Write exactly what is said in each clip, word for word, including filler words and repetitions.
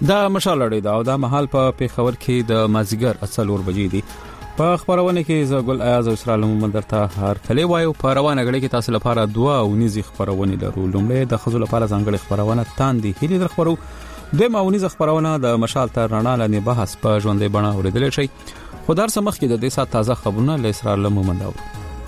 دا مشال لړۍ دا او دا محل په پیښور کې د مازیګر اصلور بجې دي. په خبرونه کې زګل ایاز او اسرائیل مومن درته هر کله وایو په روانه غړي کې تاسو لپاره دوا او نيزي خبرونه لرو. لومړی د خزو لپاره ځانګړي خبرونه تاندي هلي در خبرو د ماونیز خبرونه د مشال تر رڼا لاندې بحث په ژوندې بڼه اوریدل شي. خدار سمخ کې د دې سات تازه خبرونه له اسرائیل مومن دا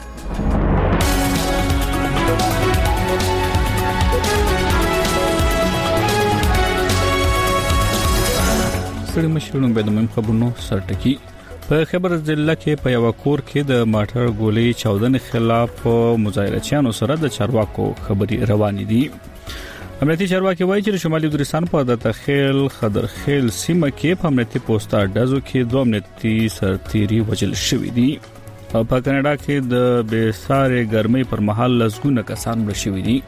سړي مشرونو به د مهم خبرونو سرټکی. په خبر ضلع کې په یو کور کې د ماټر ګولې چاودنې خلاف مظاهرچیانو سره د چارواکو خبري روانې دي. امنیتي چارواکي وایي چې شمالي وزیرستان په د تخیل خضرخیل سیمه کې په امنیتي پوسټا ډزو کې دوه امنیتي سرتيري وژل شوي دي. په کاناډا کې د بېسارې ګرمۍ پر مهال لسګونه کسان مړه شوي دي.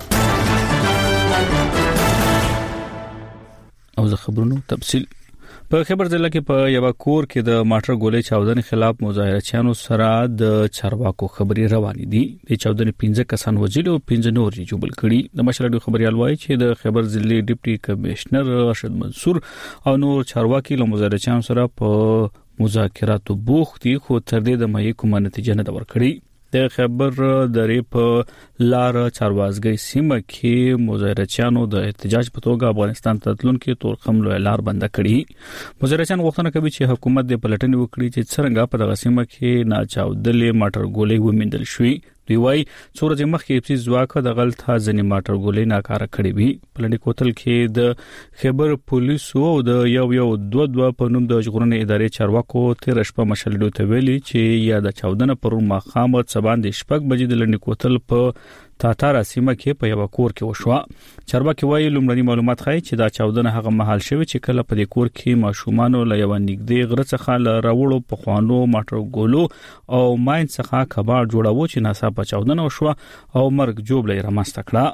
او زه خبرونو تفصیل په خبر ضلع کې په یو کور کې د ماټر ګولې چاودنې خلاف مظاهرچیانو سره د چارواکو خبري روانې دي. د چاودنې پنځه کسان وژل او پنځه نور یې جوړ کړي. د مشرډو خبريال وایي چې د خبر ضلع ډیپټي کمشنر راشد منصور او نور چارواکي له مظاهرچیانو سره په مذاکراتو بوخت دي، خو تر دې د مې کومه نتیجه نه ورکړي. د خبر درې په لار چاروازګي سیمه کې مظاهرچیانو د احتجاج په توګه افغانستان ته تلونکو تورخم لوی لار بند کړي. مظاهرچیان غوښتنه کوي چې حکومت د پلټنې وکړي چې څنګه په دغه سیمه کې ناچاودلې ماټر ګولې ومندل شوې. دوی وايي څوره د مخ کې په ځواک د غلطه ځنی ماټر ګولې ناکاره کړې وي. پلنډي کوتل کې د خبر پولیسو او د یو یو دوه دوه په نوم د ژغورنې ادارې چارواکو تیر شپه مشلډو ته ویلي چې یا د چاودنه پر مخامت سبان د شپږ بجې د لنډي کوتل په تاتارا سیمه کې په یو کور کې وشوه. چارواکي وايي لومړني معلومات ښيي چې دا چاودنه هغه مهال شوه چې کله په دې کور کې ماشومان له یو نږدې غره څخه راوړو په خوانو ماټر ګولو او ماین څخه کباړ جوړاوه چې ناسا په چاودنه وشوه او مرګ جوړلې رامسته کړه.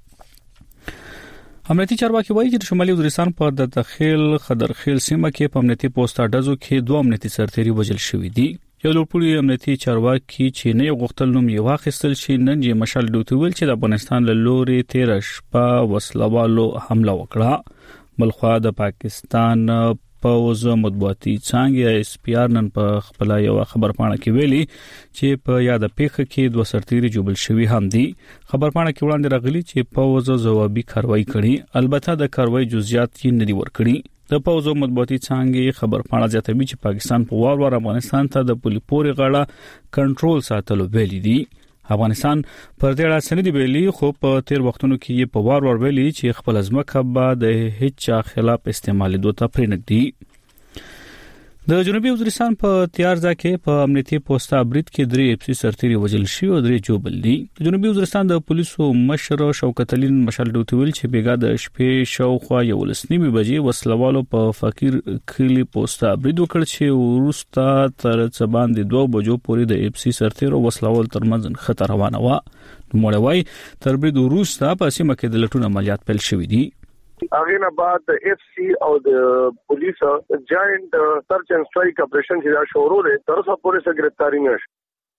امنیتي چارواکي وایي چې شمالي وزیرستان په د تخیل خضرخیل سیمه کې په امنیتي پوسټا ډزو کې دوه امنیتي سرتيري وژل شوي دي. یو لوړپوړي امنیتي چارواکي چې نه غوښتل نوم یې واخیستل شي نن یې مشال دوتویل چې د افغانستان له لوري تیر شپه وسلوالو حمله وکړه. بلخوا د پاکستان پوز مطبوعاتي څنګه اس پی آر نن په خپل یو خبرپاڼه کې ویلي چې په یاد پیښه کې دوه سرتيري جوړل شوي هم دي. خبرپاڼه کې وړاندې راغلي چې پوز ځوابي کاروایی کړي، البته د کاروایی جزئیات یې نه دي ورکړي. د پوزو مطبوعاتي څنګه خبرپاڼه زیاتوي چې پاکستان په وار وار افغانستان ته د پولي پوري غاړه کنټرول ساتلو ویلي دي. افغانستان پر دې اړه سندې ویلي، خو په تیر وختونو کې یې په وار وار ویلي چې خپل ځمکه به د هیڅ خلاف استعمال دوته پرېنګدي. د جنوبي وزیرستان په تیارځا کې په امنیتي پوسټا برید کې درې اف سي سرتيري وژل شوي او درې جوړل دي. د جنوبي وزیرستان د پولیسو مشر شوکت علي مشال دوتویل چې بیګا د شپې شاوخوا یو لسنیمه بجې وسلوالو په فقیر کلی پوسټا برید وکړ چې ورسته تر څه باندې دوه بجو پورې د اف سي سرتيرو وسلوال ترمنځ خطر روانه و. نو مړوي تر برید ورسته په سیمه کې د لټون عملیات پیل شوي دي. اغه نه بعد د اف سی او د پولیس جاینټ سرچ اینڈ سټرایک اپریشن چې دا شروع لري تر اوسه پورې څه گرفتاری نشته.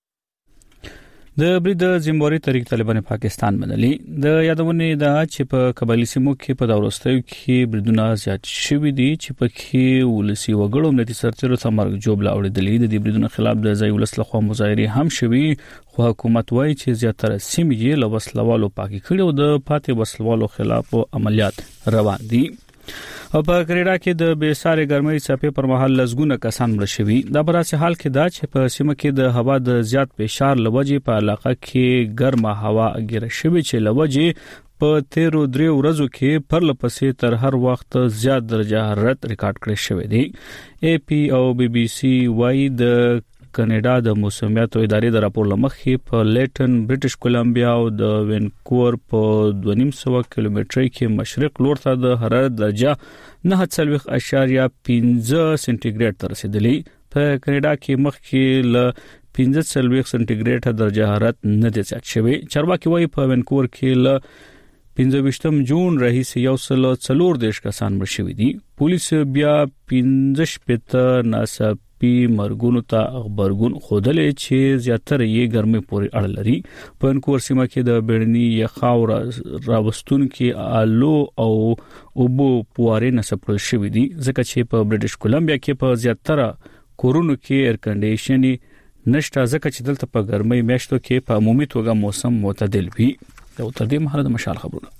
د برید زمواري طریق طالبان پاکستان منلي. د یادونه ده چې په قبایلی سیمو کې په داورستیو کې بریدونه زیات شوي دي چې په کې ولسی وګړو امنیتي سرتیرو ته مرګ جوړ لاوړي. د دې بریدونو خلاف د ځای ولس لخوا مظاهره هم شوي، خو حکومت وایي چې زیاتره سیمې یې له وسلوالو پاکي کړي او د پاتې وسلوالو خلاف عملیات روان دي. او په کریډا کې د بیسارې ګرمۍ څپې پر مهال لسګونه کسان مړه شوي. دا په داسې حال کې دا چې په سیمه کې د هوا د زیات فشار لوجې په علاقه کې ګرمه هوا ګیره شوي چې لوجې په تیرو درې ورځو کې پرلپسې تر هر وخت زیات درجه حرارت ریکارډ کړی شوی دی. اے پی او بي بي سي وايي د کاناډا د موسمیاتو ادارې د راپور لمخې په لیټن برټش کولمبیا او د وینکوور په دوه نیم سوه کیلومترۍ کې مشرق لور ته د حرارت درجه نه څلوېښت اعشاریه پنځه سنټیګریډ ته رسیدلی. په کاناډا کې مخکې له پنځه څلوېښت سنټیګریډ درجه حرارت نه دی زیات شوی. چارواکي وايي په وینکوور کې له پنځه ویشتم جون راهیسې یو سل څلور دیرش کسان مړه شوي دي. پولیس بیا پنځه شپېته ناڅاپي نسبی مرګونو ته خبرګون خودلې چې زیاتره یې ګرمي پورې اړه لري. په انکور سیمه کې د بیړني یخاو راوستون کې آلو او اوبو پوارې نسبل شوې دي ځکه چې په برټش کولمبیا کې په زیاتره کورونو کې ایر کنډیشنینګ نشته ځکه چې دلته په ګرمۍ میاشتو کې په عمومي توګه موسم معتدل وي. دا تر دې مهاله د مشال خبرونه.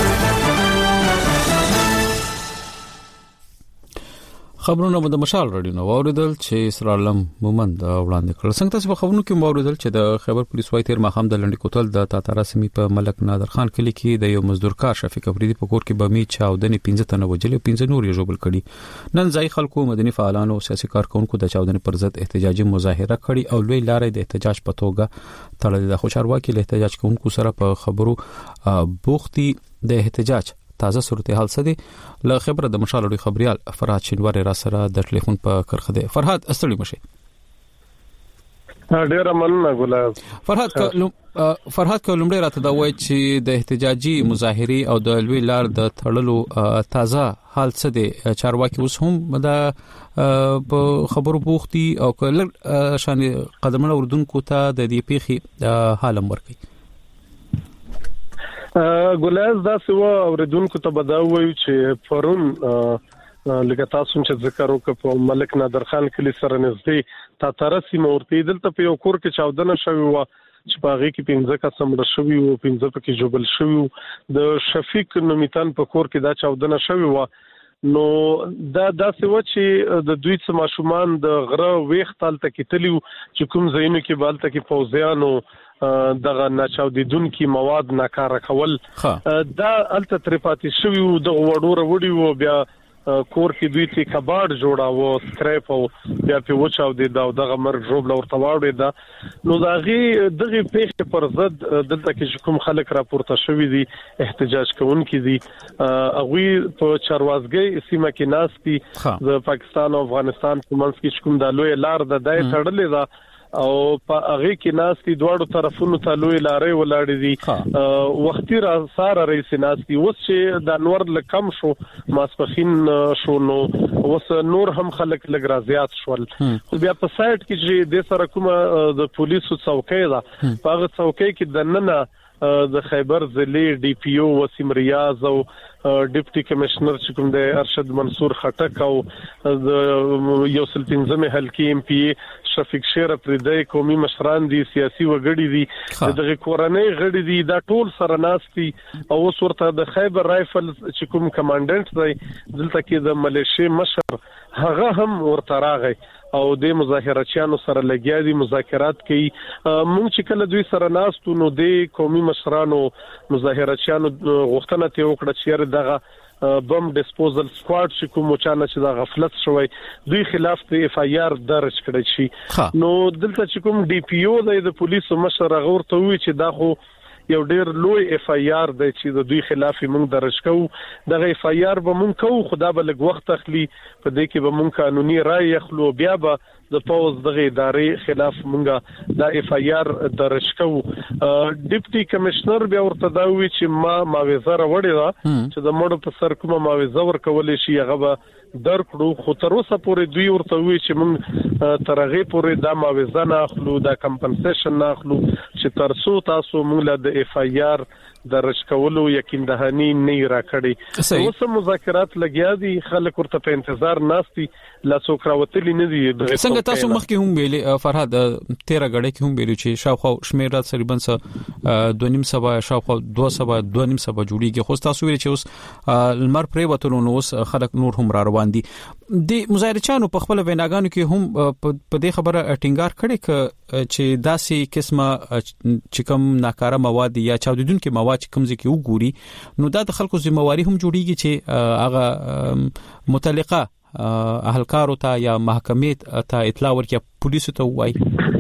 خبرونه د مشال رادیو نو اوریدل چې اسرالم مومند وړاندې کړل. څنګه تاسو په خبرونو کې اوریدل چې د خیبر پولیس وایي تیر مخام د لنډی کوتل د تاتارا سیمې په ملک نادر خان کلی کې د یو مزدور کار شفیق افریدي په کور کې بمی چاودنې پنځه تنه وجل او پنځه نور یې جوړ کړي. نن ځای خلکو مدني فعالانو او سیاسي کارکونکو د چاودنې پر ضد احتجاجي مظاهره کړې او لوی لارې د احتجاج په توګه تړلې ده. خو چارواکي له احتجاج کوونکو سره په خبرو بوختي د احتجاج تازه صورتحال څه دي له خبره د مشال لوی خبريال فرهاد شینوار را سره د ټلیفون په کرخه ده. فرهاد استړي مشه. ډیر مننه ګلاب. فرهاد کلم فرهاد کلم ډیر راته دا وایي چې د احتجاجي مظاهري او د لوی لار د تړلو تازه حال څه دي. چارواکي اوس هم د په خبرو بوختي او کله شان قدمونه اردوونکو ته د دې پیخي حالم ورکي. ګلاز دا سوا اوریدونکو ته بداوي چې پرون لکه تاسو چې ذکر وکړ په ملک نادر خان کلی سره نږدې تاتارا سیمه ورته دلته په یو کور کې چاودنه شوی و چې په هغه کې پنځه کسان مړ شوي او پنځه پکې جوبل شوي. د شفیق نومیتان په کور کې دا چاودنه شوی و. نو دا داسې و چې د دوی څخه ماشومان د غره ویختال ته کېتلیو چې کوم ځایونو کې بالته کې فوزیانو دغه ناچاودیدونکو مواد ناکاره کول دا الته ترپاتې شوی و. د وړوره وړي و بیا کور کې دوی ته کباړ جوړاوه سکریپ او بیا په وچاو دي دا دغه مرګ جوړ لور تواړي دا. نو داغي دغه پیښه پر ضد دلته کې کوم خلک راپورته شوی دي احتجاج کوونکي دي هغه په چروازګي سیمه کې ناس دي د پاکستان او افغانستان په منځ کې کوم د لوی لار د دای تړلې ده او په هغه کې ناس دي دوړو طرفونو ته لوی لارې ولاړې دي. وختي را ساره رئیس ناس دي اوس چې د انور لکم شو ماسپخین شو نو اوس نور هم خلک لګ را زیات شول. خو بیا په سایت کې چې د سره کومه د پولیسو څوکۍ ده په هغه څوکۍ کې د نننه د خیبر ضلع ډي پی او وسیم ریاض او ډیپټي کمشنر چې کوم د ارشد منصور خټک او د یو سلطنزمه حلقې ایم پی شفیق شیر افریدی قومي مشران دي سیاسي وګړي دي دغه کورنۍ غړي دي دا ټول سره ناستي او ورته د خیبر رایفل چې کوم کمانډنټ دی دلته کې د ملیشي مشر هغه هم ورته راغی او د مظاهراتچیانو سره لګیا دي مذاکرات کوي. مونږ چې کله دوی سره ناستو نو د قومي مشرانو مظاهراتچیانو غوښتنه ته وکړه چې دغه بم ډیسپوزل سکواډ چې کوم چانه چې د غفلت شوی دوی خلاف د اف آی آر درج کړی شي. نو دلته چې کوم ډي پی او د پولیسو مشر غور ته وی چې دا خو یو ډیر لوی اف آی آر د چې د دوی خلاف موږ درج کوو. دغه اف آی آر به موږ کوو خدا به لږ وخت اخلي په دې کې به موږ قانوني رائے اخلو بیا به د پوز دغه ادارې خلاف موږ د اف آی آر درج کوو. ډیپټي کمشنر بیا ورته دا وی چې ما معاوضه راوړې ده چې د مړو په سر کومه معاوضه ورکول شي هغه به درکړو. خو تر اوسه پورې دوی ورته وی چې موږ ترغه پورې د معاوضه نه اخلو د کمپنسیشن نه اخلو چې ترڅو تاسو موږ له د اف آی آر درج کولو یقین دهانی نه راکړي. اوس مذاکرات لګیا دي خلک ورته په انتظار ناستي لا څوکراوتلی نه دي. څنګه تاسو مخکې هم ویلې فرهاد تیرا غړې کې هم ویلو چې شاوخوا شمیر رات تقریبا دوه نیم سبا شاوخوا دوه سبا دوه نیم سبا جوړیږي. خو تاسو ویل چې اوس لمر پرې وته نو اوس خلک نور هم را روان دي. د مظاهرچانو په خپل ویناګانو کې هم په دې خبره ټینګار کړي چې داسې قسمه چې کوم ناکاره مواد یا چاودیدونکو مواد چې کوم ځکه وګوري نو دا د خلکو ذمہواری هم جوړیږي چې هغه متعلقه اهلکارو ته یا محکمې ته اطلاع ورکړي پولیسو ته وایي.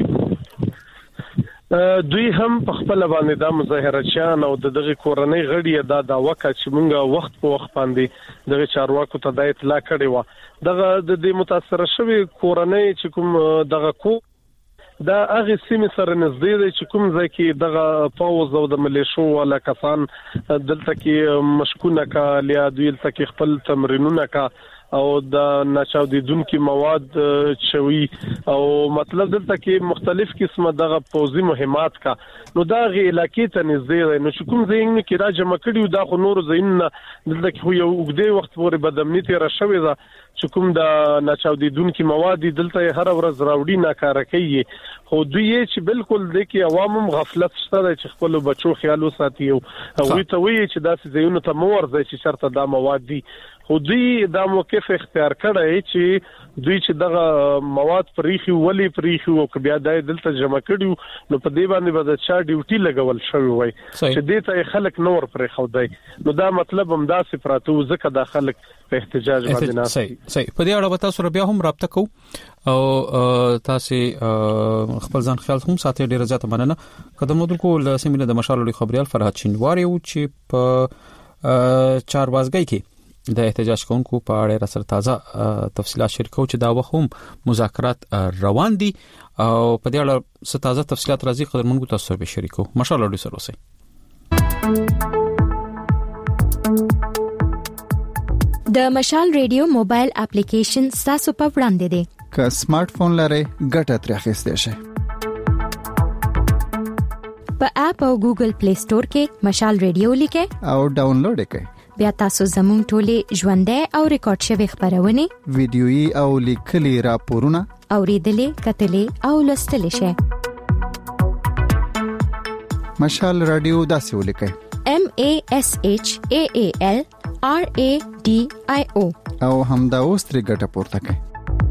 دوی هم په خپل باندې د مظاهرچیان او دغه کورنۍ غړي دا د وکړه چې مونږه وخت په وخت باندې دغه چارواکو ته د اطلاع کړي و. دغه د متاثر شوی کورنۍ چې کوم دغه کو دا هغه سیمه سره نږدې دی چې کوم ځای کې دغه پاوز او د ملیشو ولا کسان دلته کې مشکونه کا لیا دوی دلته کې خپل تمرینونه کا او د ناچاودیدونکو مواد چوي او مطلب دلته کې مختلف قسمه دغه پوزي مهمات کا نو دا غي علاقې ته نږدې نو کوم ځین کې را جمع کړیو دا خو نور ځین دلته کې یو وګړي وخت پورې بدامنی ته راشوي دا چې کوم د ناچاودیدونکو مواد دلته هر ورځ راوړي ناکاره کوي خو دوی چې بالکل د کې عوامم غفلت شته چې خپل بچو خیال وساتي او وی ته وی چې داسې ځایونو ته مور ځي چې شرط د مواد دي خو دوی دا موقف اختیار کړی چې دوی چې دغه مواد پریخي ولي پریخي او بیا د دلته جمع کړیو نو په دې باندې به د چا ډیوټي لګول شوی وای چې دې ته خلک نور پرې خو دی نو دا مطلب هم دا سپراتو ځکه د خلک په احتجاج باندې نه صحیح صحیح په دې اړه به تاسو بیا هم رابطه کوو او تاسو خپل ځان خیال هم ساتي ډیر زیات مننه قدم ودکو لسمینه د مشال لوی خبريال فرحت شینواری او چې په چاربازګۍ کې د احتجاج کوونکو په اړه را سره تازه تفصيلات شریکو چې دا وخت هم مذاکرات روان دي او په دې اړه څه تازه تفصيلات راځي قدرمنو تاسو به شریکو ماشاءالله ډیر سره اوسئ د مشال ریډیو موبایل اپلیکیشن تاسو په وړاندې دی که سمارټ فون لرئ ګټه ترې اخیستئ شئ په اپ او ګوګل پلی سٹور کې مشال ریډیو لیکئ او ډاونلوډ یې بیا تاسو زموږ ټولې ژوندۍ او ریکارډ شوی خبرونه ویډیويي او لیکلي راپورونه اوریدلې کتلې او لوستلې شئ مشال رادیو داسې ولیکئ M A S H A A L R A D I O او همدا اوس ترې ګټه پورته کړئ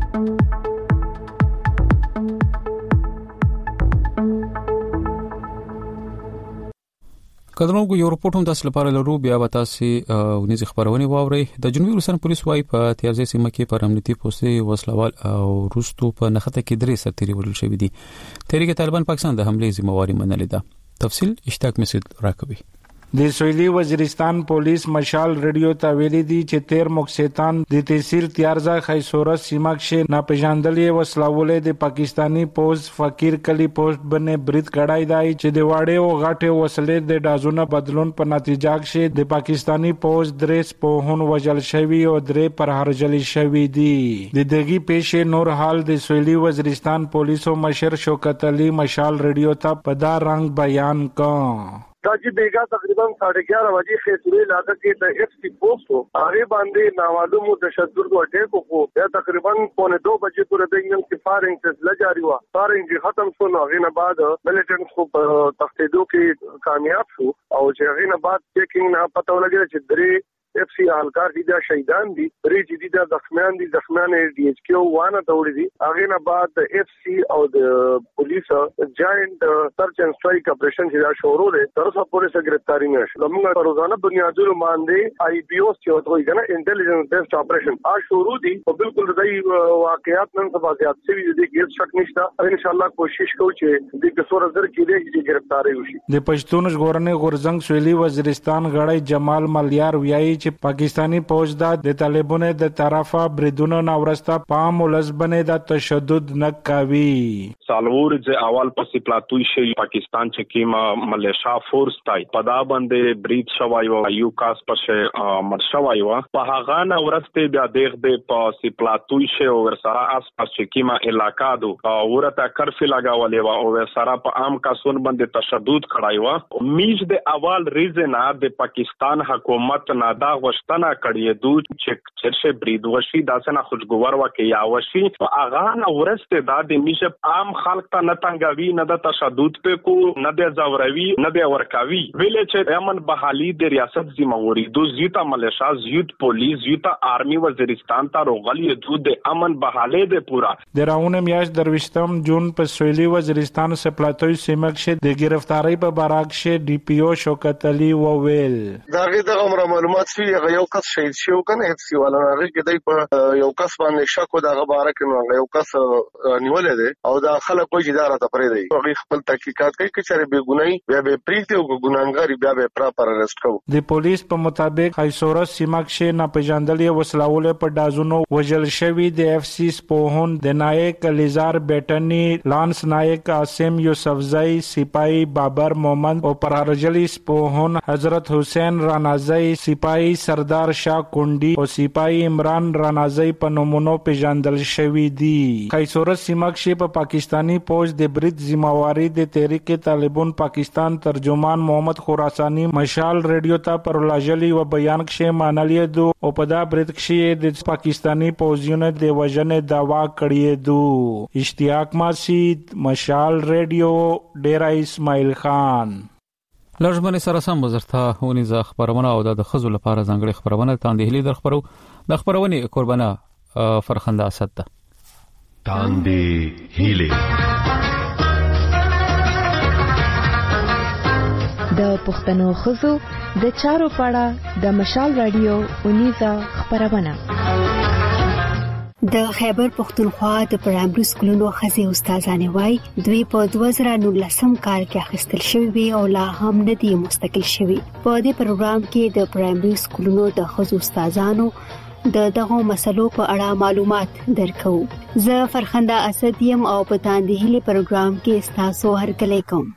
قدرونو یو رپورټ هم تاسو لپاره لرو بیا به تاسو ونیز خبرونه واورئ د جنوبي روسان پولیس وايي په تیارځي سیمه کې پر امنیتي پوستې وسلوال او روستو په نخته کې درې سرتيري ورل شوې دي تحریک طالبان پاکستان د حمله ذمہواری منلې ده تفصیل اشتاق مسعود راکوي د سویلي وزیرستان پولیس مشال ریډیو ته ویلي دي چې تیر مقصدان د تحصیل تیارځه خیسورس سیمه کې ناپېژاندلې وسلوالې د پاکستانی پوز فقیر کلی پوسټ باندې برید کړای دی چې د واړې او غټه وسلې د دازونه بدلون په نتیجه کې د پاکستانی پوز درې سپوهون وجل شوی او درې پر هرجل شوی دي د دغه پیښې نور حال د سویلي وزیرستان پولیسو مشر شوکت علي مشال ریډیو ته په دا رنگ بیان کړ دا چې بیګا تقریبا ساڑھے گیارہ بجے خیسوري علاقہ کې د ایف سی پوسټ هغه باندې نامعلوم تشدد او اٹیک کو یا تقریبا پونے دو بجے پورې د انجن کی فائرنگ سلسله جاری و فائرنگ ختم شو نو هغه نه بعد ملیټنټ کو تختیدو کې کامیاب شو او چې هغه نه بعد چیکینګ نه پته ولګی چې درې اف سی اهلکار دي دا شهیدان دي درې چې دي دا زخمیان دي زخمیان ډي ایچ کیو وانه دوړي دي هغه نه بعد د اف سی او د پولیس جاینټ سرچ اینڈ سټرایک اپریشن چې دا شروع دی تر اوسه پورې څه گرفتاری نشو موږ په روزانه بنیادونو باندې آی پی او چې وایي کنه انټيليجنس بیسډ اپریشن آ شروع دي او بالکل د واقعیات نن سبا زیات شوي دي کې شک نشته ان شاء الله کوشش کوو چې د کسور زر کې دې گرفتاری وشي د پښتون ژغورنې غورزنګ سویلي وزیرستان غړی جمال ملیار ویایي چې پاکستانی فوج د طالبانو د طرفه بریدونو نورسته پام ولزبنه د تشدد نه کوي سالور چې اول پسې پلاتوي شي پاکستان چې کیما ملیشیا فورس تای پدا باندې برید شوای او یو کاس پسې مرشوای و په هغه نورسته بیا دیغ د پسې پلاتوي شي او ورسره اس پس چې کیما علاقہ دو ورته کرفی لگاولې و او ورسره په عام کاسون باندې تشدد کړای و میج د اول ریزن د پاکستان حکومت نه دا غشتنه کړی دو چې چرشه برید وشي داسه نه خوشګوار وکي یا وشي اغه نه ورسته دا د میشه عام خلک ته نه تنګوي نه د تشدد په کو نه د زوروي نه د ورکاوي ویلې چې امن بحالي د ریاست ذمہواری دو زیتا ملیشیا زیوت پولیس زیتا آرمی وزیرستان ته روغلی دو د امن بحاله د پورا د راونه میاش درويشتم جون په سویلي وزیرستان سپلاتوي سیمه کې د گرفتاری په بارک کې ډي پی او شوکت علي وویل داغه د عمر معلومات شي یو کس شهید شو کنه اف سی والا هغه کې دای په یو کس باندې شک و دغه بارک نو یو کس نیولې دي او دا خلک کوئی اداره ته پرې دی هغه خپل تحقیقات کوي چې چېرې به ګناي بیا به پریته او ګناګاری بیا به پراپر اریسټ کوي د پولیس په مطابق خیسورس سیمه کې ناپېژندلې وسلوال په دازونو وجل شوی د اف سی سپوهون د نایک لیزار بیٹنی لانس نایک عاصم یوسفزئی سپاہی بابر محمد او پرارجلی سپوهون حضرت حسین رانازئی سپاہی سپاهي سردار شاه کونډي او سپاهي عمران رانازي په نومونو پیژندل شوی دی. خیسورس سیمکشي په پاکستانی فوج د برید ذمہواری د تحریک طالبان پاکستان ترجمان محمد خراسانی مشال ریډیو ته پر لاجلی و بیان کې مانلی دو او په دا برید کې د پاکستانی فوجونو د وژنې داوا کړی دو. اشتیاق ماسید مشال ریډیو ډیرا اسماعیل خان. لږمنې سره سم وزرته ونیزه خبرونه او د خزو لپاره ځانګړي خبرونه تاندهلی در خبرو د خبرونه قربانه فرخنده اسد ده. تاندهلی د پښتنو خزو د چارو پاړه د مشال رادیو ونیزه خبرونه. د خیبر پختونخوا د پرایمري سکولونو خزي استادانې وای دوی په دوه زره نولسم کال کې اخیستل شوی او لا هم نه دی مستقل شوی. په دې پروګرام کې د پرایمري سکولونو د خزو استادانو د دغه مسلو په اړه معلومات درکو. زه فرخنده اسد یم او په تاندهلی پروګرام کې تاسو هرکلی کوم.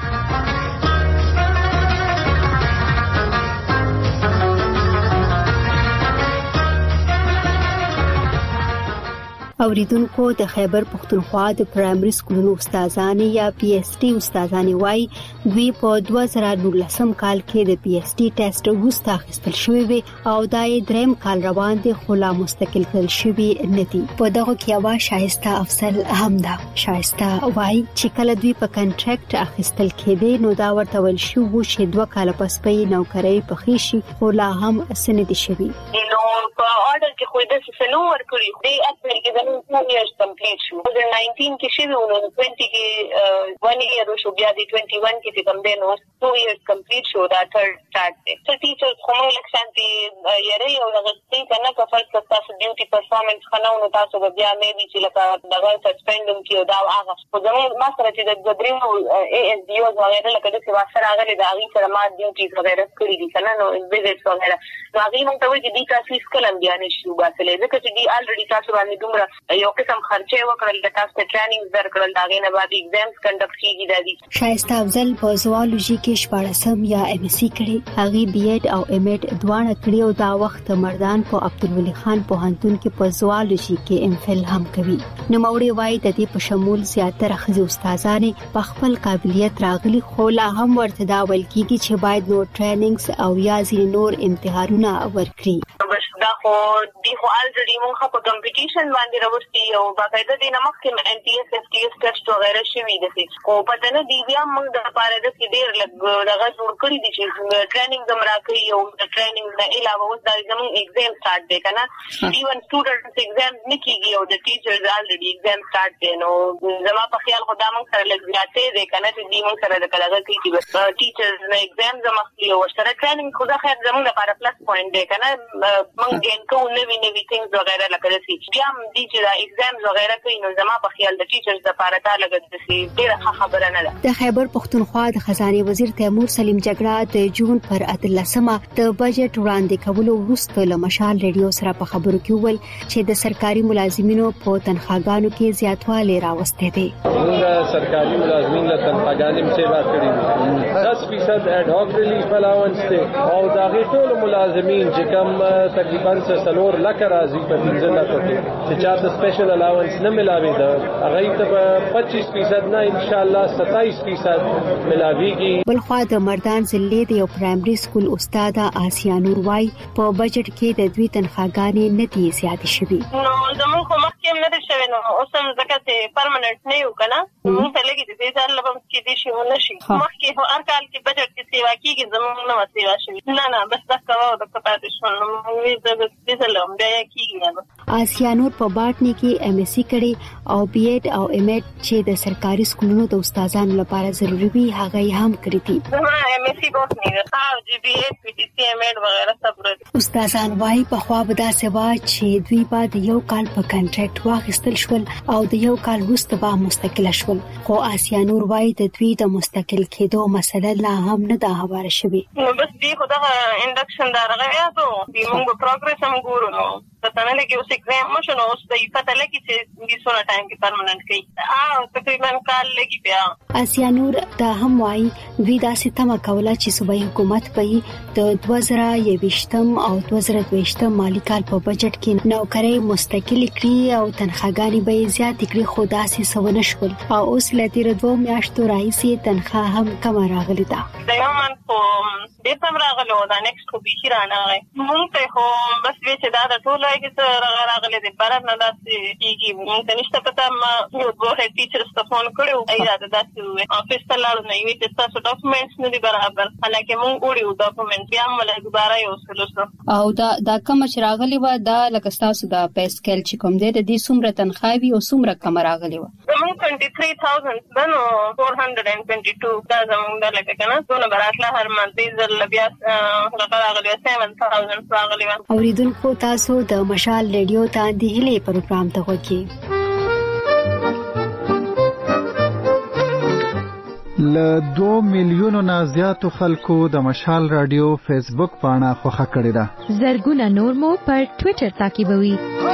اوریدونکو د خیبر پختونخوا د پرایمري سکولونو استادان یا پی ایس ټي استادان وای دوی په دوه زره نولسم کال کې د پی ایس ټي ټیسټ وروسته اخیستل شوی او دای دریم کال روان دي خو لا مستقل کول شوی نه دي. په دغه کې وا شایسته افضل همدا شایسته وای چې کله دوی په کنټراکټ اخیستل کېدي نو دا ورته ول شو چې دوه کال پس په نوکرۍ په خېشي خو لا هم سند دي شوی. نو په اورډر کې خو د سنو ورکړي دی اصل کې د two years complete شو. د nineteen کې شوی نو twenty کې one year شو بیا د twenty-one کې کوم دی نو two years complete شو دا third start دی. so teachers کومه لکشن دی یاره یو لغتي کنه په فرض تاسو ډیوټي پرفارمنس خنو نو تاسو بیا مې دي چې لکه دغه سسپندوم کې دا هغه خو زموږ ما سره چې د درېو اي اس ډي او وغیرہ لکه د څه سره هغه د هغه سره ما ډیوټي وغیرہ کړی دي کنه نو ویزټ وغیرہ نو هغه موږ ته وایي چې د تاسو کلم بیان شو باسلې ځکه چې دی الریډي تاسو باندې دومره یو قسم خرچه وکړل د تاسو ټریننګ درکړل دا غینه بعد ایگزامز کنډکټ کیږي د دې. شایسته افضل په زوالوجي کې شپاړسم یا ایم ایس سی کړي هغه بی ایډ او ایم ایډ دواړه کړي او دا وخت مردان په عبدالولي خان پوهنتون کې په زوالوجي کې ام فل هم کوي. نو موري وای د دې په شمول زیاتره خزي استادانه په خپل قابلیت راغلي خو لا هم ورته دا ول کیږي چې باید نو ټریننګز او یا ځینې نور امتحانونه ورکړي. بس دا خو دی خو الریډي موږ په کمپټیشن باندې راوستي او باقاعده د نمک کې ان ټي اس اف ټي اس ټیسټ وغیرہ شوی دي خو پته نه دی بیا موږ د لپاره د ډیر لږ دغه جوړ کړی دي چې ټریننګ زم راکړي او د ټریننګ نه علاوه اوس د زموږ ایگزام سٹارټ دی کنه ایون سټوډنټس ایگزام نه کیږي او د ټیچرز الریډي ایگزام سٹارټ دی نو زما په خیال خدا موږ سره لږ زیاتې دی کنه چې دی موږ سره د کلاغه کوي چې ټیچرز نه ایگزام زم اخلي او سره ټریننګ خدا خیر زموږ لپاره پلس پوینټ دی کنه موږ ګین کوو نوی نوی ثینګز وغیرہ لکه دسی بیا هم دي چې د ایگزامز وغیرہ کوي نو زما په خیال د ټیچرز لپاره دا لګد دسی ډیره خبره نه ده. د خیبر پختونخوا د خزانه وزیر تیمور سلیم جګړه د جون پر اتلسمه د بجټ وړاندې کولو وروسته له مشال ریډیو سره په خبرو کې ول چې د سرکاري ملازمینو په تنخواګانو کې زیاتوالی راوسته دي. د سرکاري ملازمین له تنخواګانو هم سیوا کړی ten فیصد اډ هاک ریلیف الاونس ته او دا غي ټول ملازمین چې کم تقریبا سلور لکه راځي په پنځه لکه کې چې چاته سپیشل الاونس نه ملاوي دا هغه ته پچیس فیصد نه ان شاء الله ستایس فیصد ملاويږي. بلخوا د مردان ضلع د یو پرایمري سکول استاد آسیا نور وای په بجټ کې د دوی تنخواګانې نه دي زیات شوي. نو زموږ کومه کې نه دي شوي نو اوس هم ځکه چې پرمننت نه یو کنه موږ ته لګي د دې ځل لپاره کې دي شي ونه شي مخکې هر کال کې بجټ کې سیوا کیږي زموږ نه سیوا شوي نه نه بس دا کاوه د پاتې شو نو موږ د دې ځل هم بیا کیږي. آسیا نور په باټنی کې ایم ایس سی کړي او بی ایډ او ایم ایډ چې د سرکاري سکولونو د استادانو لپاره ضروری وي هغه هم کړی دي. زما ایم ایس سی کوس نه ده او جی بی ایډ پی ټی سی ایم ایډ وغیرہ سب استادان وايي په خوا به دا سوا چې دوی بعد یو کال په کنټراکټ واخیستل شول او د یو کال وروسته به مستقل شول خو آسیا نور وايي د دوی د مستقل کېدو مسله لا هم نه ده هواره شوې. نو بس دی خو دا انډکشن دا راغلی ته دی موږ پروګرس هم ګورو نو پته نه لګي اوس ایگزام مشو نو اوس د پته لګي چې د سونه ټایم کې پرمننت کوي اه تقریبا کال لګي بیا. آسیا نور دا هم وايي دوی داسې تمه کوله چې صوبایي حکومت په د دوه زره یوویشتم او دوه زره دویشتم مالی کال په بجټ کې نوکرۍ مستقل کړي او تنخواګانې به زیات کړي، خو داسې سونه شول او اوس لتیر دوه میاشتو راځي تنخواه هم کم راغلی ده. د یو من په دې تم راغلو دا نیکسټ خو به رانه مونږ ته خو بس وی چې دا د ټولو کې راغلي د بار نه داسې کیږي مونږ ته نشته پته ما یو دوه هډ ټیچرز ته فون کړو ای دا داسې وې افیس ته لاړو نه وی چې تاسو ډاکومېنټس نه دي برابر، حالکه مونږ وړو ډاکومېنټ بیا موږ دوباره یو سلوسو او دا دا کوم چې راغلی و دا لکه تاسو دا پیسکل چې کوم دی د دې څومره تنخواوي او څومره کم راغلی و؟ زموږ twenty-three thousand دنو four hundred twenty-two دا زموږ د لکه کنه څونه براتله هر منځ زل بیا لکه راغلی seven thousand راغلی و. اوریدونکو تاسو د مشال ریډیو ته د هلي پروګرام ته وکی ل دو میلیونو نه زیاتو خلکو د مشال رادیو فیسبوک پاڼه خوښه کړې ده. زرګونه نور مو پر ټوئیټر تعقیبوي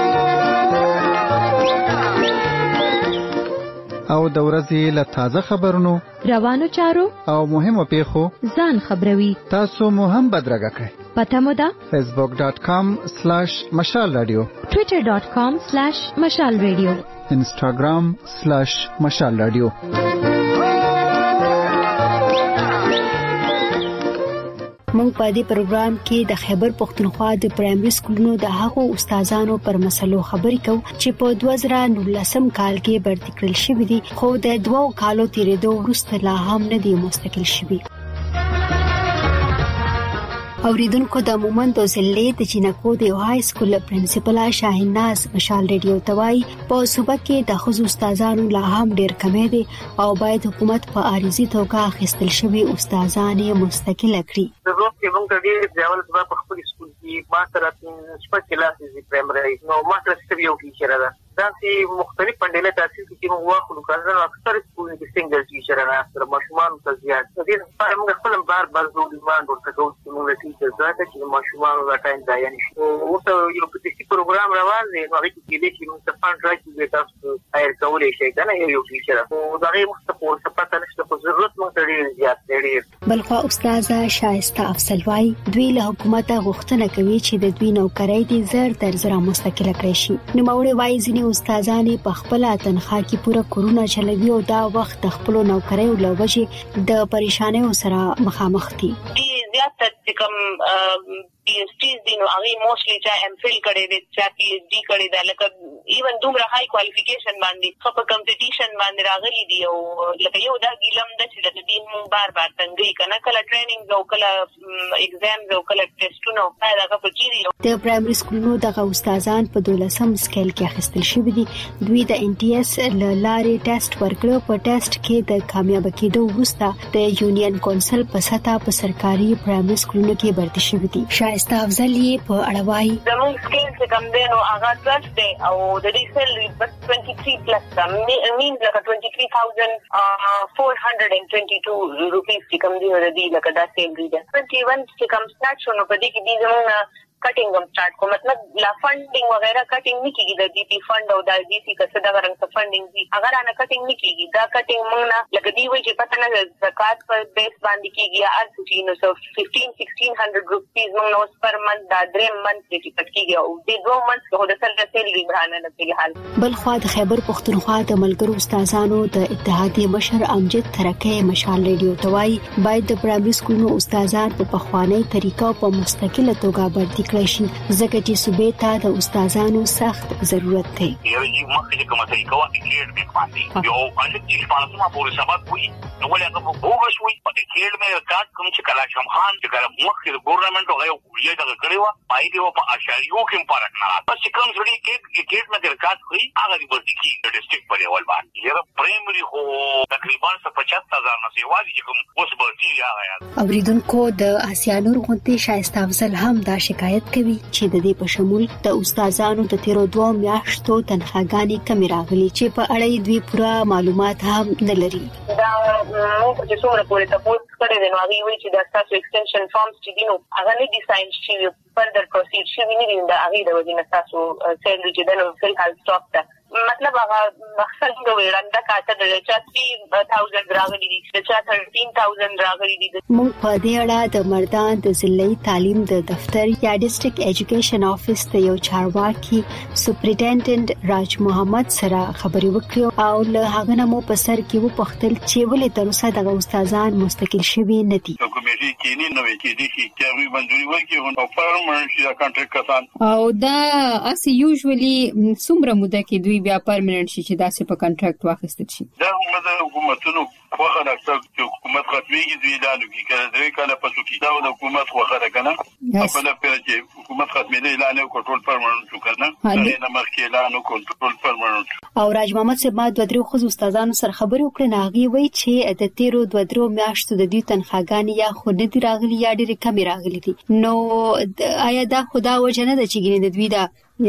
او د ورځې له تازه خبرونو روانو چارو او مهمو پیښو ځان خبروي. تاسو مو هم بدرګه کړئ. پته مو ده facebook dot com slash mashal radio twitter dot com slash mashal radio instagram slash mashal radio. مونږ په دې پروګرام کې د خیبر پختونخوا د پرایمري سکولونو د هغو استادانو پر مسلو خبرې کوو چې په دوه زره نولسم کال کې برتي کړل شوی دي، خو د دوو کالو تیریدو وروسته لا هم نه دي مستقل شوي. اوریدونکو د مومند ضلع د جنکو د های سکول پرنسپل شاهین ناز مشال ریډیو توای په صوبه کې د خصوصي استادانو لا هم ډیر کمی دي او باید حکومت په عارضی توګه اخیستل شوی استادان مستقل کړي. ضرورت کې موږ د دې ځوال سبا په خپل سکول کې ما سره شپږ کلاسې پرایمري نو ما سره څه یو ټیچر ده دا چې مختلف پندلې تاسو کې موږ واخلو کله اکثر سکول کې سنگل ټیچر نه سره ماشومان ته زیات دې لپاره موږ خپل بار بار زو ډیماند ورکړو چې موږ ټیچر زړه چې ماشومان را ټایم ځای نشي او ته یو پټی پروګرام روان دی نو هغه کې دې چې موږ فند راځي تاسو ایر کولې شي کنه یو ټیچر او دا یې مستقور سپاته نشته خو ضرورت موږ ته ډیر زیات دی. بلخوا استاد شایسته افضل وای دوی له حکومت غوښتنه کوي چې د دوی نوکرۍ دې زر تر زر مستقل کړي شي. نو موري وای ځینې استادان په خپل تنخواه کې پوره کورونا چلوي او دا وخت خپل نوکرۍ او لوجه د پریشانیو سره مخامخ دي. زیات تر کوم پی ایچ ډی دي نو هغه موستلی چې ایم فل کړي دي چې پی ایچ ډی کړي دي لکه ایون دومره های کوالیفیکیشن باندې خو په کمپټیشن باندې راغلي دي او لکه یو دا ګیلم د چې د دین مون بار بار څنګه کنه کله ټریننګ او کله ایگزام او کله ټیسټونو دا هغه په چیرې د پرایمري سکولونو د استادان په دولسم سکیل کې اخیستل شوی دي. دوی د ان ټي اس لارې ټیسټ ورکړو په ټیسټ کې د کامیاب کېدو وروسته د یونین کونسل په سطح په سرکاري پرایمري سکولونو کې برتي شوی دي. شایسته افضل یې په اړوای زموږ سکیل چې کوم دی نو هغه ټیسټ دی او د دې سیلري بس twenty-three پلس مینز لکه twenty-three thousand four hundred twenty-two روپیز چې کوم دی د دې لکه دا سیلري ده. twenty-one چې کوم سٹارټ شونه په دې کې دي زموږ کټینګ هم سٹارټ کو مطلب لا فندینګ وغیرہ کټینګ نه کیږي د جی پی فند او د جی سی کسه دا ورنګ څه فندینګ دي اگر انا کټینګ نه کیږي دا کټینګ موږ نه لکه دی وی چې پته نه زکات پر بیس باندې کیږي یا ارڅ نو سو fifteen sixteen hundred روپیز موږ نو پر منث دا درې منث کې ټیکټ کیږي او د دوه منث کو د سره سیلري برانه نه په حال. بل خو د خیبر پختونخوا د ملګرو استادانو د اتحادیې مشر امجد ترکه مشال ریډیو توای باید د پرایمري سکولونو استادان په پخوانی طریقو په مستقله توګه برتي کړي شي ځکه چې صوبې ته د استادانو سخت ضرورت دی. یو چې مخکې کومه طریقه وا اکلیډ می باندې یو باندې چې پالسما پورې سبق وي نو ولې هغه بوغش وي په اکلیډ مې کارت کوم چې کلا شمخان چې کله مخکې د ګورنمنت هغه یو دغه کړی و پای دی په اشاریو کې فرق نه بس چې کوم ځړي کې اکلیډ مې کارت وي هغه دی ورته کې د ډیسټریکټ په لیول باندې یو پرایمري هو تقریبا پچهتر هزار نه سیوالي چې کوم اوس برتي یا اوریدونکو د آسیا نور غونډې شایسته افضل هم دا شکایت وضاحت کوي چې د دې په شمول د استادانو د تیرو دوه میاشتو تنخواګانې کمې راغلي چې په اړه دوی پوره معلومات هم نه لري. دا موږ چې څومره پورې تاسو کړی دی نو هغه وایي چې د تاسو ایکستنشن فارمز چې دي نو هغه نه دي ساين شي فردر پروسیډ شي نه دي دا هغه د وجه نه تاسو سیلري چې د نو فل حال سټاپ ده مطلب هغه مخصوص د وړاندې کاته د چاتي هزار راغلي دي د چا تین هزار راغلي دي. موږ په دې اړه د مردان د ضلعي تعلیم د دفتر یا ډیسټریکټ ایجوکیشن افیس ته یو چارواکي سپریټنډنټ راج محمد سره خبرې وکړو او له هغه نه مو په سر کې و پختل چې ولې تر اوسه د استادان مستقل شوي نه دي. کومېږي کې نه نوې کې دي چې هغه منځوري ورکړي او پرمننت شي دا کانټریکټ کسان او دا اس یوزولي څومره موده کې دوی بیا پرمننت شي چې داسې په کانټریکټ واخیستل شي. دا هم د حکومتونو خوخه راځي چې حکومت ختميږي دوی اعلان کوي کله درې کاله پسو کې دا د حکومت خوخه راکنه په بل پیل چې حکومت ختمېده اعلان او کنټرول پرمننت وکړنه نه مخکې اعلان او کنټرول پرمننت. او راج محمد صاحب ما د درو خو استادانو سره خبرې وکړې ناغي وای چې د تیرو دوه درو میاشتو د دې تنخواګانې یا خو نه دی راغلي یا ډېر کم راغلي دي. نو آیا دا خدا وجه نه ده چې ګینه د دوی دا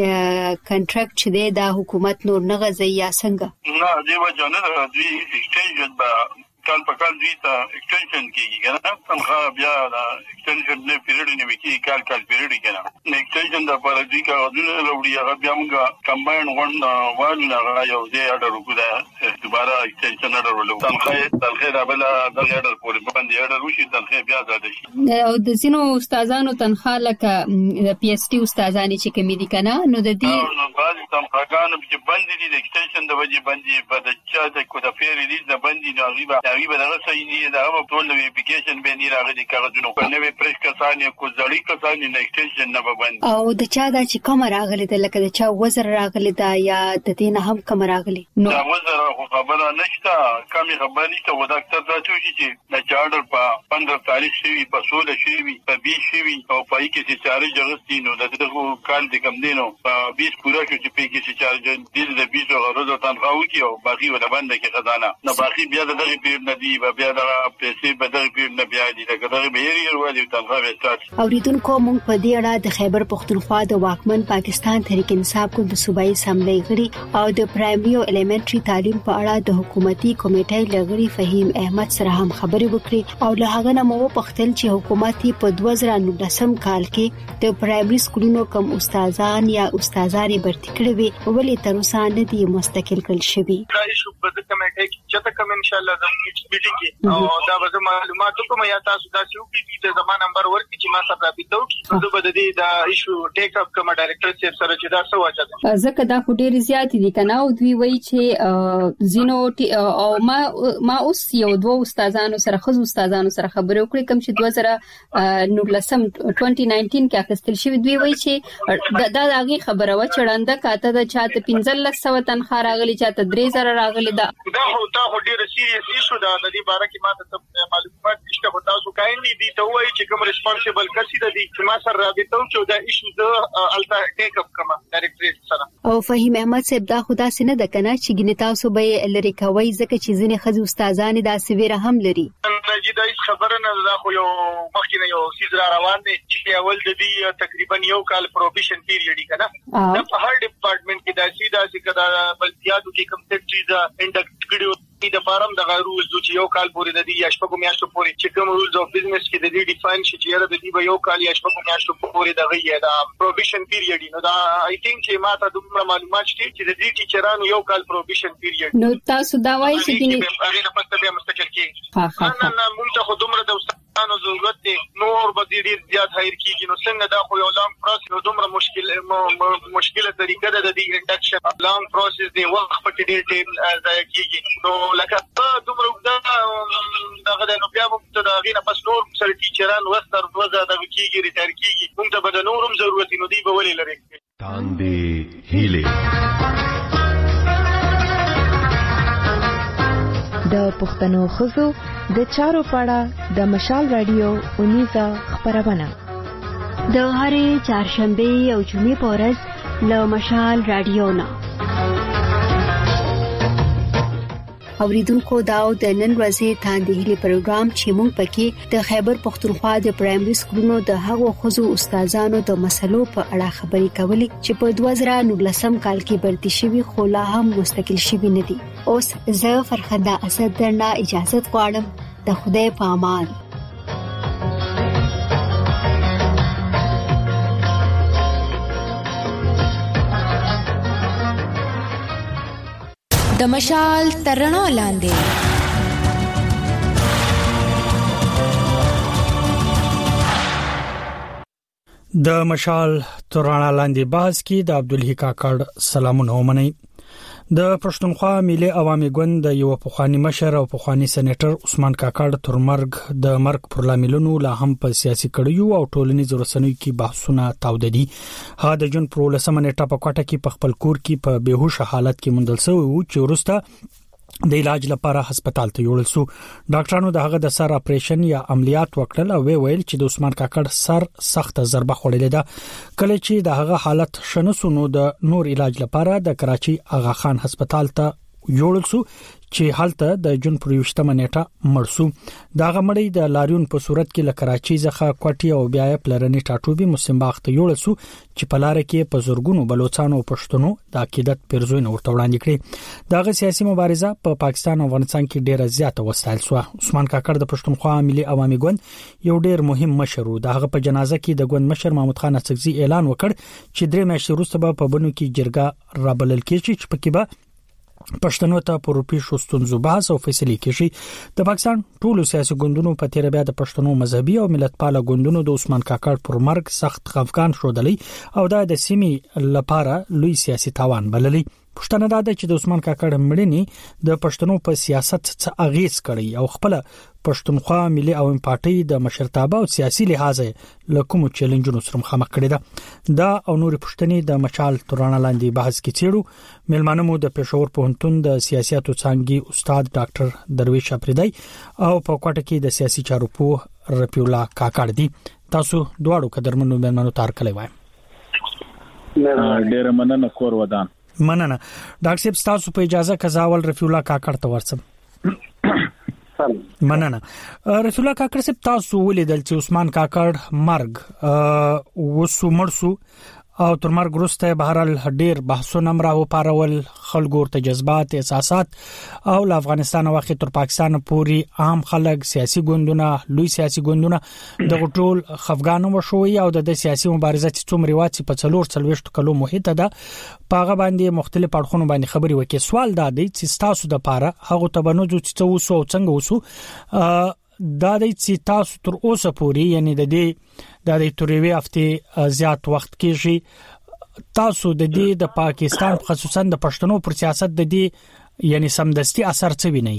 کنټراکټ چې دی دا حکومت نور نه غځي یا څنګه؟ نه دی وجه نه ده دوی ایکسچینج به کال په کال دوی ته ایکسټنشن کیږي کنه تنخواه بیا دا ایکسټنشن نه پیریډ نه وکي کال کال پیریډ کنه نه ایکسټنشن د پر دوی کاغذونه وروړي هغه بیا موږ کمباین ون وایو نه یو ځای اډر وکړه دوباره ایکسټنشن اډر ولو تنخواه تنخواه دا بل د اډر پورې باندې اډر وشي تنخواه بیا زیاده شي. او د زینو استادانو تنخواه لکه د پی ایس ټي استادانو چې کمی دي کنه نو د دې نو بعض تنخواهګانو چې بند دي د ایکسټنشن د وجې باندې په د چا د کوډ پیری دي د باندې نو غیبه غیبه دغه صحیح نه دا په ټول نوې اپلیکیشن باندې راغلي کاغذونو په نوې پریس کسانې کو ځړی کسانې نه ایکسټنشن نه باندې او د چا دا چې کوم راغلي د لکه د چا وزر راغلي دا یا د دې نه هم کوم راغلي نو دا وزر خو خبره نشته کمی خبره نشته و دا اکثر دا چې د چارډر په پندرہ تاریخ شوی په سولہ شوی په بیس شوی او په کې چې چارج جغستی نو دغه کال د کم دینو په بیس پورا شو چې په کې چې چارج دل د بیس غرض تنخواه کی او باقي ولا باندې کې خزانه نه باقي بیا دغه پیر نه دی بیا دغه پیسې به دغه پیر نه بیا دي دغه به یې ورولې تنخواه وسات. اوریدونکو مونږ په دې اړه د خیبر پختونخوا د واکمن پاکستان تحریک انصاف ګوند صوبایي اسمبلی غړي او د پرایمري او الیمنټري تعلیم په اړه د حکومتي کمیټې لغړي فهیم احمد سره هم خبرې وکړي او له هغه نه مو پختل چې حکومت په دوه زره نولسم کال کې د پرایمري سکولونو کم استادان یا استادانې برتي کړې وي ولې تر اوسه نه دي مستقل کړل شوی. دا ایشو په دې کمیټه کې چې کوم ان شاء الله د میټینګ کې او دا به معلومات کوم یا تاسو دا چې وګورئ د زمان نمبر ورکړي چې ما سره رابطه وکړي نو به د دې دا ایشو ټیک اپ کوم ډایریکټر صاحب سره چې دا څه واچي ځکه دا خو ډېر زیات دي کنه او دوی وایي چې زینو او ما ما اوس یو دوه استادانو سره خو استادانو سره خبرې وکړې کوم چې دوه زره نولسم دوه هزار نولس کې اخیستل شوی دوی وایي چې دا د هغه خبره و چړنده کاته د چاته پنځه سو تنخواه راغلي چاته درې زره راغلي دا دا هو دا ډېر سیریس ایشو دا د دې باره کې ماته معلومات نشته خو تاسو کاینلی دي ته وایي چې کوم ریسپانسیبل کسي د دې چې ما سره رابطه وکړو دا ایشو د الټا ټیک اپ کوم ډایریکټریټ سره او فهیم احمد صاحب دا خدا سينه د کنه چې ګنې تاسو به لری کوي ځکه چې ځینې خځې استادان دا سویره هم لري چې دا هیڅ خبره نه ده خو یو مخکې یو سیز را روان دي چې اول د دې تقریبا یو کال پروبیشن پیریډ کنا د په هر ډپارټمنټ کې دا سیدا سکدا بلتیادو کې کوم څه چیز انډکټ کړو د فارم د غارو چې یو کال پورې د دې یاشپکو میاشتو پورې چې کوم رولز اف بزنس کې د دې ډیفاین شي چې د دې یو کال یاشپکو میاشتو پورې د غي دا پروبیشن پیریډ نو دا آی تھنک چې ما ته دومره معلومات شته چې د دې ټیچرانو یو کال پروبیشن پیریډ نو تاسو دا وایي چې دې هغه نه پته به مستقل کې ها ها نه نه مونږ ته خو دومره د استادانو ضرورت دی نور به دې زیات هایر کیږي نو څنګه دا خو یو لانګ پروسس نو دومره مشکل مشکله طریقه ده د دې انډکشن لانګ پروسس دی وخت په ډیر ټیم ځای کیږي نو لکه دومره دا دغه د نو بیا موږ ته دا غینه پس نور سره ټیچران وستر وزه د کیږي ریټایر کیږي موږ ته به نورم ضرورت نو دی به ولې لري تاندې هیله د پښتنو خزو د چارو پاړه د مشال رادیو اونیزه خبرونه د هرې چهارشنبه او جمعې په ورځ له مشال رادیو نه اوریدونکو دا د نن ورځې تاندې هلي پروګرام چې موږ پکې د خیبر پختونخوا د پرایمري سکولونو د هغو خزو استادانو د مسلو په اړه خبرې کولې چې په دوه زره نولسم کال کې برتي شوی خو لا هم مستقل شوی نه دي. اوس زه فرخنده اسد درنه اجازه غواړم. د خدای په امان. د مشال ترڼا لاندې د مشال ترڼا لاندې باز کې د عبدالحی کاکړ سلامونه ومني. د پښتونخوا ملي عوامي ګوند د یو پخوانی مشر او پخوانی سېنیټر عثمان کاکړ تر مرګ د مرګ پر لاملونو لا هم په سیاسي کړیو او ټولنیز رسنیو کې بحثونه تاوددي. ها د جون پر لسمه نیټه په کوټه کې په خپل کور کې په بیهوش حالت کې مندل شو چې ورسته د علاج لپاره هسپتال ته یوړل شو. ډاکټرانو د هغه د سر اپریشن یا عملیات وکړل او ویل چې د عثمان کاکړ سر سخت ضربه خوړلې ده. کله چې د هغه حالت شنسونو د نور علاج لپاره د کراچي اغا خان هسپتال ته یوړل شو چې حالت د جون پر یوشتمه نیټه مرسو. دا غمړی د لاریون په صورت کې له کراچي څخه کوټي او بیا پلرنی ټاټوبي مسمباغ ته یوړل شو چې په لار کې په زورګونو بلوچستان او پښتنو د عقیدت پرزوینه ورته وړاندې کړي. داغه سیاسي مبارزه په پا پاکستان او افغانستان کې ډیره زیاته وسایل شو. عثمان کاکړ د پښتونخوا ملي عوامي ګوند یو ډیر مهم مشر و. دغه په جنازه کې د ګوند مشر محمود خان اڅکزي اعلان وکړ چې درې میاشتې وروسته به په بنو کې جرګه رابلل کېږي چې پکې به پښتنو ته په روپی شوستونزو بحث او فیصله کیږي. د پاکستان ټولو سیاسي ګوندونو په تیر بیا د پښتنو مذهبي او ملتپاله ګوندونو د عثمان کاکړ پر مرګ سخت خفقان شودلی او دا د سیمې لپاره لوی سیاسي تاوان بللی. پښتنه دا ده چې د عثمان کاکړ مړینې د پښتنو په سیاست څه اغیز کړی او خپل پښتونخوا ملي عوامي پارټي د مشرتابه او سیاسي لحاظ له کوم چیلنجونو سره مخامخ کړی ده. دا او نور پښتني د مشال ترڼا لاندې بحث کې چیرو ملمانه مو د پېښور پوهنتون د سیاستو څانګې استاد ډاکټر درویش اپریدی او په کوټه کې د سیاسي چارو په رفیع الله کاکړ دي. تاسو دواړو قدرمنو ملمانو تار کړی وای. ډېر مننه کور ودان. مننه. ډاکټر صاحب تاسو په اجازه کزاول رفیع الله کاکړ ته ورسم. مننه. رفیع الله کاکړ صاحب تاسو ولیدل چې عثمان کاکړ مرګ وسو مرسو او تر مرګ وروسته بهرال ډیر بحثونه مراه پارول خلکو ته جذبات احساسات او له افغانستان واخې تر پاکستان پورې عام خلک سیاسي ګوندونه لوی سیاسي ګوندونه د ټول خفګان وشوي او د سیاسي مبارزه چې څومره واڅ په څلور څلويشت کلو محیط ده پاغه باندې مختلف اړخونو باندې خبري وکي. سوال دا دی چې تاسو د پاره هغه ته بنو چې څه وسو او څنګه وسو دا د چې تاسو تر اوسه پورې یعنی د دې د دې توري هفته زیات وخت کېږي تاسو د دې د پاکستان خصوصا د پښتنو پر سیاست د دې یعنی سمدستي اثر څه ویني؟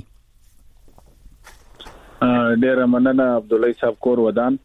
ډیر مننه عبدالله صاحب کور ودان.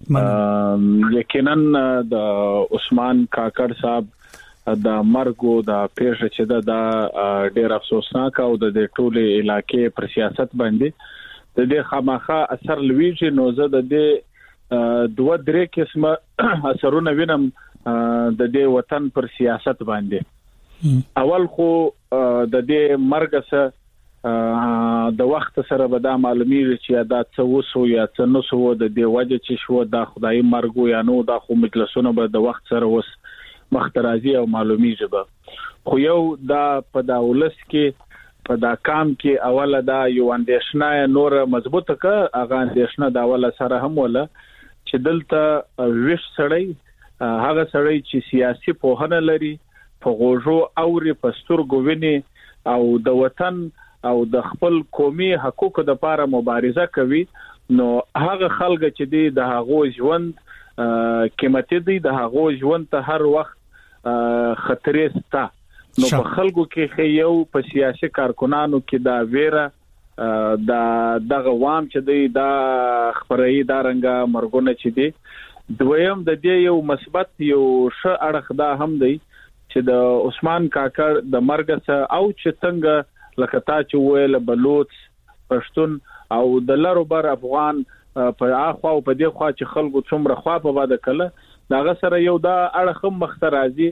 یقینا د عثمان کاکړ صاحب د مرګو د پیښه چې د ډیر افسوسناک او د ټوله علاقې پر سیاست باندې د دې خامخا اثر لویږي. نو زه د دې دوه درې قسمه اثرونه وینم د دې وطن پر سیاست باندې. اول خو د دې مرګ سره د وخت سره به دا معلومیږي چې دا څه وسو یا څه نو سو د دې وجه چې شو دا خدای مرګ یا نو دا خو مجلسونه به د وخت سره وس مخترازي او معلومیږي به خو یو دا په داولس کې په دا کام کې اوله دا یو اندیشنه نور مضبوطه ک اغه اندیشنه دا اوله سره هم ولا چې دلته ویش سړی هغه سړی چې سیاسي پوهنه لري په غوژو اوري پستور ګویني او د وطن او د خپل قومي حقوقو د لپاره مبارزه کوي نو هغه خلک چې دی د هغه ژوند قیمتي دی د هغه ژوند ته هر وخت خطرې ستا نو په خلکو کې یو په سیاسي کارکونانو کې دا ویره دا دغه وام چې دی دا خبري دا رنګه مرګونه چې دی دویم د دې یو مثبت یو ښه اړخ دا هم دی چې د عثمان کاکړ د مرګ سره او چې څنګه لکه تا چې ویل بلوچ پښتون او د لارو بر افغان په اخوا او په دې خوا چې خلکو څومره خوا په واده کله دا غسر یو دا اړخ مخترازي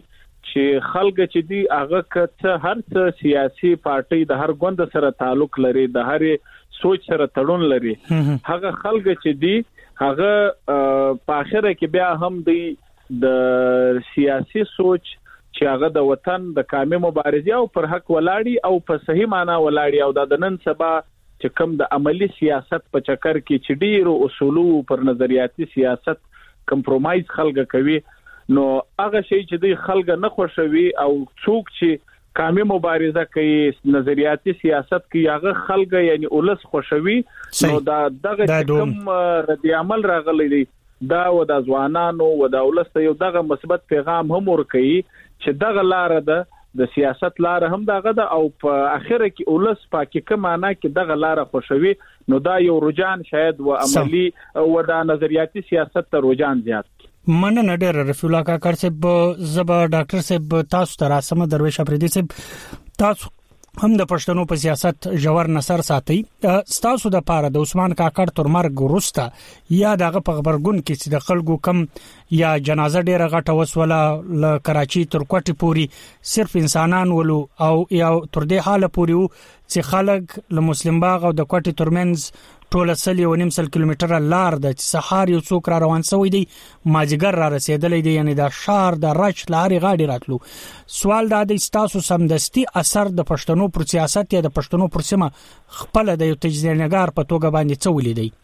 چې خلک چې دی هغه که هر څه سیاسي پارټي د هر ګوند سره تعلق لري د هر سوچ سره تړون لري هغه خلک چې دی هغه په اخره کې بیا هم دی د سیاسي سوچ چې هغه د وطن د قومي مبارزې او پر حق ولاړی او په صحیح معنی ولاړی او د نن سبا چې کوم د عملی سیاست په چکر کې چې ډیرو اصولو پر نظریاتي سیاست کمپرومایز خلک کوي نو هغه شی چې د خلک نه خوشوي او څوک چې قومي مبارزه کوي نظریاتي سیاست کوي هغه خلک یعنی اولس خوشوي نو دا دغه کوم رد عمل راغلی دی دا و د ځوانانو و د اولس یو دغه مثبت پیغام هم ورکوي چې دغه لار ده د سیاست لار هم دغه ده او په اخره کې اولس پاکه معنا کې دغه لار خوشوي نو دا یو رجحان شاید و عملی و د نظریاتي سیاست ته رجحان زیات مننه ډېر رفیع الله کاکړ صاحب زبا ډاکټر صاحب تاسو ته راسمه درویش افریدي صاحب تاسو هم د پښتنو په سیاست جوړ نصر ساتي تاسو د پاره د عثمان کاکړ تر مرګ وروسته یا دغه په خبرګون کې چې د خلکو کم یا جنازه ډیره غټه وسوله ل کراچي تر کوټي پوری صرف انسانان ولو او یا تر دې حاله پوری چې خلک له مسلم باغ او د کوټي ترمنځ ټول سلی و نیم سل کیلومتره لار د سحار یو څوک را روان شوی دی ماجګر را رسیدلې دی یعنی دا شهر د رچ لاري غاډي راتلو سوال دا د تاسو سمدستي اثر د پښتنو پر سیاست یا د پښتنو پر سیمه خپل د یو تجزیه‌نګار په توګه باندې څولې دی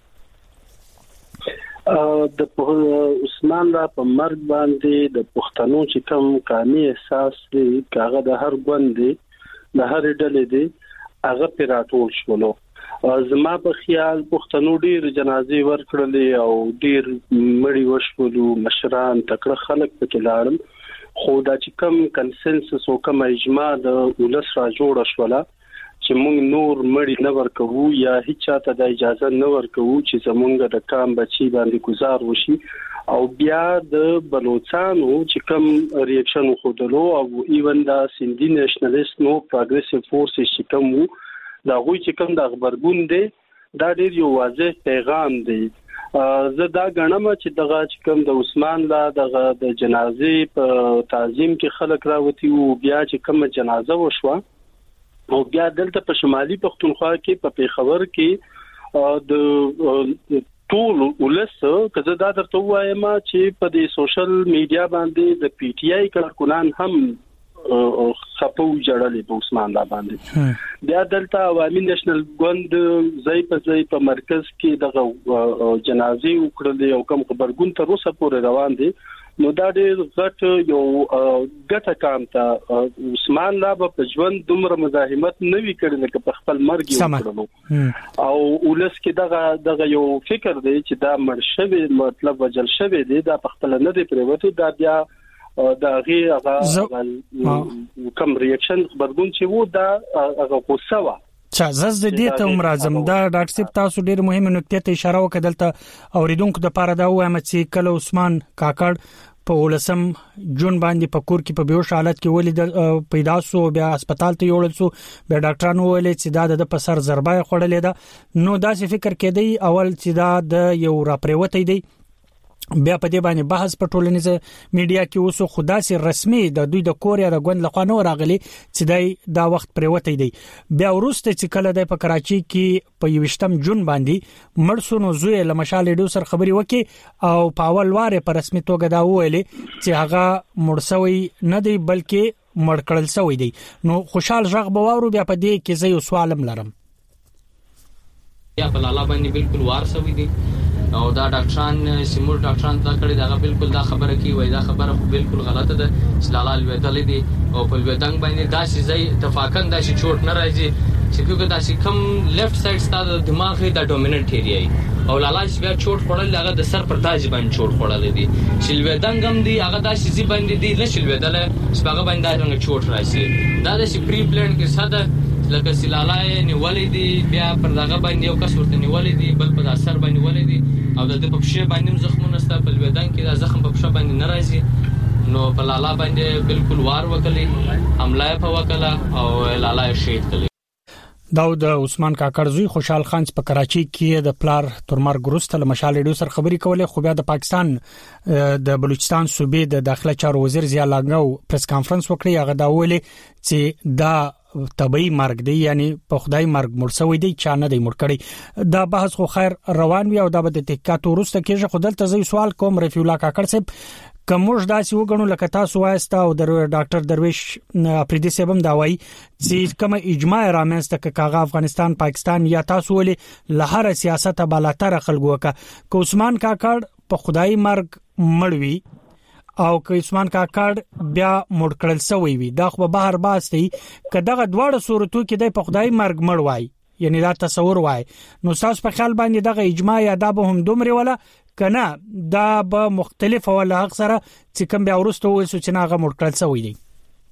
د عثمان را په مرګ باندې د پښتنو چې کوم قومي احساس دی هغه د هر ګوند د هر ډلې دی هغه پیراټول شولو زما په خیال پښتنو ډیر جنازې ورکړلې او ډیر مړی وشولو مشران تکړه خلک پکې لاړل خو دا چې کوم کنسنسس او کوم اجماع د ولس را جوړ شوله چې موږ نور مړی نه ورکوو یا هیڅ چاته د اجازه نه ورکوو چې زمونږ د کام بچي باندې گزار وشي او بیا د بلوچستانو چې کوم ریاکشن خودلو او ایون دا سندي نېشنلیست نو پروګریسیو فورسز چې کوم دا غوي چې کوم د خبرګون دی دا ډیر یو واضح پیغام دی زه دا غنم چې دغه چې کوم د عثمان لا دغه د جنازې په تعظیم کې خلک راوتی او بیا چې کوم جنازه وشوه او بیا دلته په شمالي پښتونخوا کې په پیښور کې د ټول ولس کزه دا درته وایم چې په دې سوشل میډیا باندې د پی ټ آی کارکونان هم او خپو جړلې په عثمان لا باندې بیا دلته عوامي نېشنل ګوند ځای په ځای په مرکز کې د جنازې وکړلې او کوم خبرګون تر اوسه پورې روان دي نو دا ډېر غټ یو ګټه کام ته عثمان لا په ژوند دومره مزاحمت نه وی کړل لکه په خپل مرګ وکړلو او ولس کې دغه دغه یو فکر دی چې دا مړ شوی مطلب وجل شوی دی دا په خپل نه دی پریوته دا بیا دا غي هغه کوم ریاکشن خبرګون چې وو دا هغه قصوا چا زز د دې ته مرزم دا ډاکټر صاحب تاسو ډېر مهمه نکته ته اشاره وکړه دلته اوریدونکو د پاره دا وایم چې کله عثمان کاکړ په ولسم جون باندې په کور کې په بیوش حالت کې ولید پیدا سو بیا هسپتال ته یوړل سو بیا ډاکټرانو ویل چې دا د په سر ضربه خړلې ده نو دا څه فکر کېدی اول چې دا د یو را پریوتې دی بیا په دې باندې بحث په ټولنیز میډیا کې اوسو خدا سي رسمي د دوی د کوریا د غوند لخوا نو راغلي چې دای دا وخت پریوتې دی بیا ورسته چې کله د په کراچي کې په یوشتم جون باندې مرسونو زوی له مشال ډیو سر خبري وکي او په اول واره په رسمي توګه دا ویلي چې هغه مرسوي نه دی بلکې مړکړل سوی دی نو خوشحال ژغ بوورو بیا په دې کې زه یو سوالم لرم یا په لاله باندې بالکل وارسوي دی او دا ډاکټران سیمور ډاکټران دا کړي دا بالکل دا خبره کوي وای دا خبره بالکل غلطه ده چې لاله الودل دي او په الودنګ باندې دا شي ځای اتفاقا دا شي چوټ نه راځي چې کومه دا شي کم لیفت سایډ ستاسو دماغ دا ډومیننت ایریا او لاله چې بیا چوټ خړل هغه د سر پر تاج باندې چوټ خړل دي چې الودنګ هم دي هغه دا شي باندې دي نشي الودل چې هغه باندې رنګ چوټ راځي دا د شي پری پلان کې ساده لکه سلالای نیولې دي بیا پر دغه باندې یو کس ورته نیولې دي بل په اثر باندې نیولې دي او د په پښه باندې زخمونه ست په لودان کې دا زخم په پښه باندې ناراضي نو په لالا باندې بالکل وار وکړي حمله په وکړه او لالا شهید کړي داود عثمان کاکړ زوی خوشحال خان په کراچي کې د پلار ترمر ګروست له مشال ریډیو سره خبري کوله خو بیا د پاکستان د بلوچستان صوبې د داخله چارو وزیر ضیا لاګو پریس کانفرنس وکړي هغه دا ویلي چې دا طبي مرګ دی یعنی په خدای مرګ مرسوي دی چا نه دی مړ کړی دا بحث خو خیر روان وي او دا به د تحقیقات ورسته کېږي خو دلته زه سوال کوم رفیع الله کاکړ صاحب کومش داسې وګڼو لکه تاسو وایسته او د ډاکټر درویش اپریدي صاحب هم دا وایي چې کوم اجماع رامنځته کاغه افغانستان پاکستان یا تاسو ولې لهر سیاست بالاتر خلکو کا کو عثمان کاکړ په خدای مرګ مړوي او که عثمان کاکړ بیا مړ کړل سوی وي دا خو بهر باسي کداغه دواړه صورتو کې د په خدای مرګ مړ وای یعنی دا تصور وای نو تاسو په خیال باندې دغه اجماع یا دا به هم دومره ولا کنه دا به مختلف ولا اکثره چې کوم بیا ورسته وې چې ناغه مړ کړل سوی دي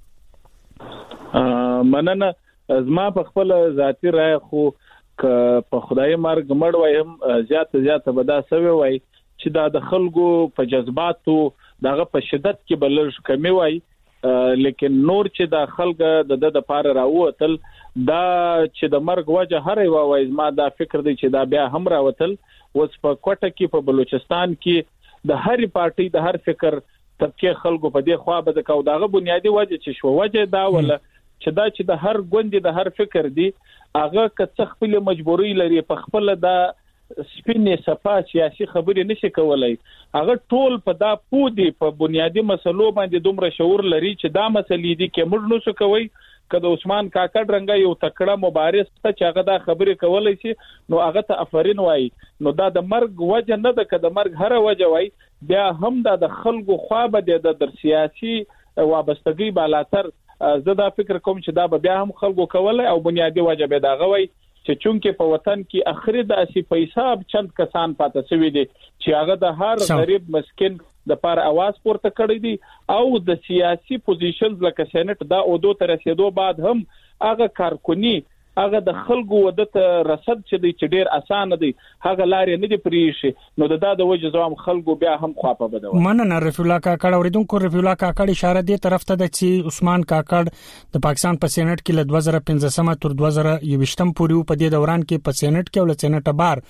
مننه زما په خپل ذاتی رائے خو ک په خدای مرګ مړ وایم زیات زیات به دا سوي وای چې دا د خلکو په جذباتو دغه په شدت کې بلل کمی وای لیکن نور چې د خلک د د لپاره راوتل دا چې د مرګ وجه هر یو وای ما دا فکر دی چې دا بیا هم راوتل اوس په کوټه کې په بلوچستان کې د هر پارټي د هر فکر طبقه خلکو په دې خوا به د کو دغه بنیادی وجه چې شو وجه دا ولا چې دا چې د هر ګوند د هر فکر دی هغه که خپل مجبوري لري په خپل د سپینې صفه سیاسي خبرې نشي کولای هغه ټول په دا پودي په بنیادی مسلو باندې دومره شعور لري چې دا مسلې دي کې موږ نو څه کوي کله عثمان کاکړ رنګ یو تکړه مبارز ته چې هغه دا خبرې کولای شي نو هغه ته افرین وای نو دا د مرګ وجه نه ده کده مرګ هر وجه وای بیا هم دا د خلکو خوا به د سیاسي وابستګي بالاتر زه دا فکر کوم چې دا بیا هم خلکو کولای او بنیادی وجه به دا غوي چې چونکه په وطن کې اخري د اسی پیسې چند کسان پاتې شوی دي چې هغه د هر غریب مسکین د پر आवाज پورته کړی دي او د سیاسي پوزیشنز لکه سېنات دا او دوه تر رسیدو بعد هم هغه کارکونی هغه د خلکو ودته رصد چې دی چې ډیر اسانه دی هغه لارې نه دی پریشي نو د دا د وجه زوام خلکو بیا هم خواپه بده مننه رفیع الله کاکړ اوریدونکو رفیع الله کاکړ اشاره دی طرف ته د چې عثمان کاکړ د پاکستان په سېنات کې ل دوه زره پنځه تر دوه زره یوویشت پورې په دې دوران کې په سېنات کې ول سېنات بار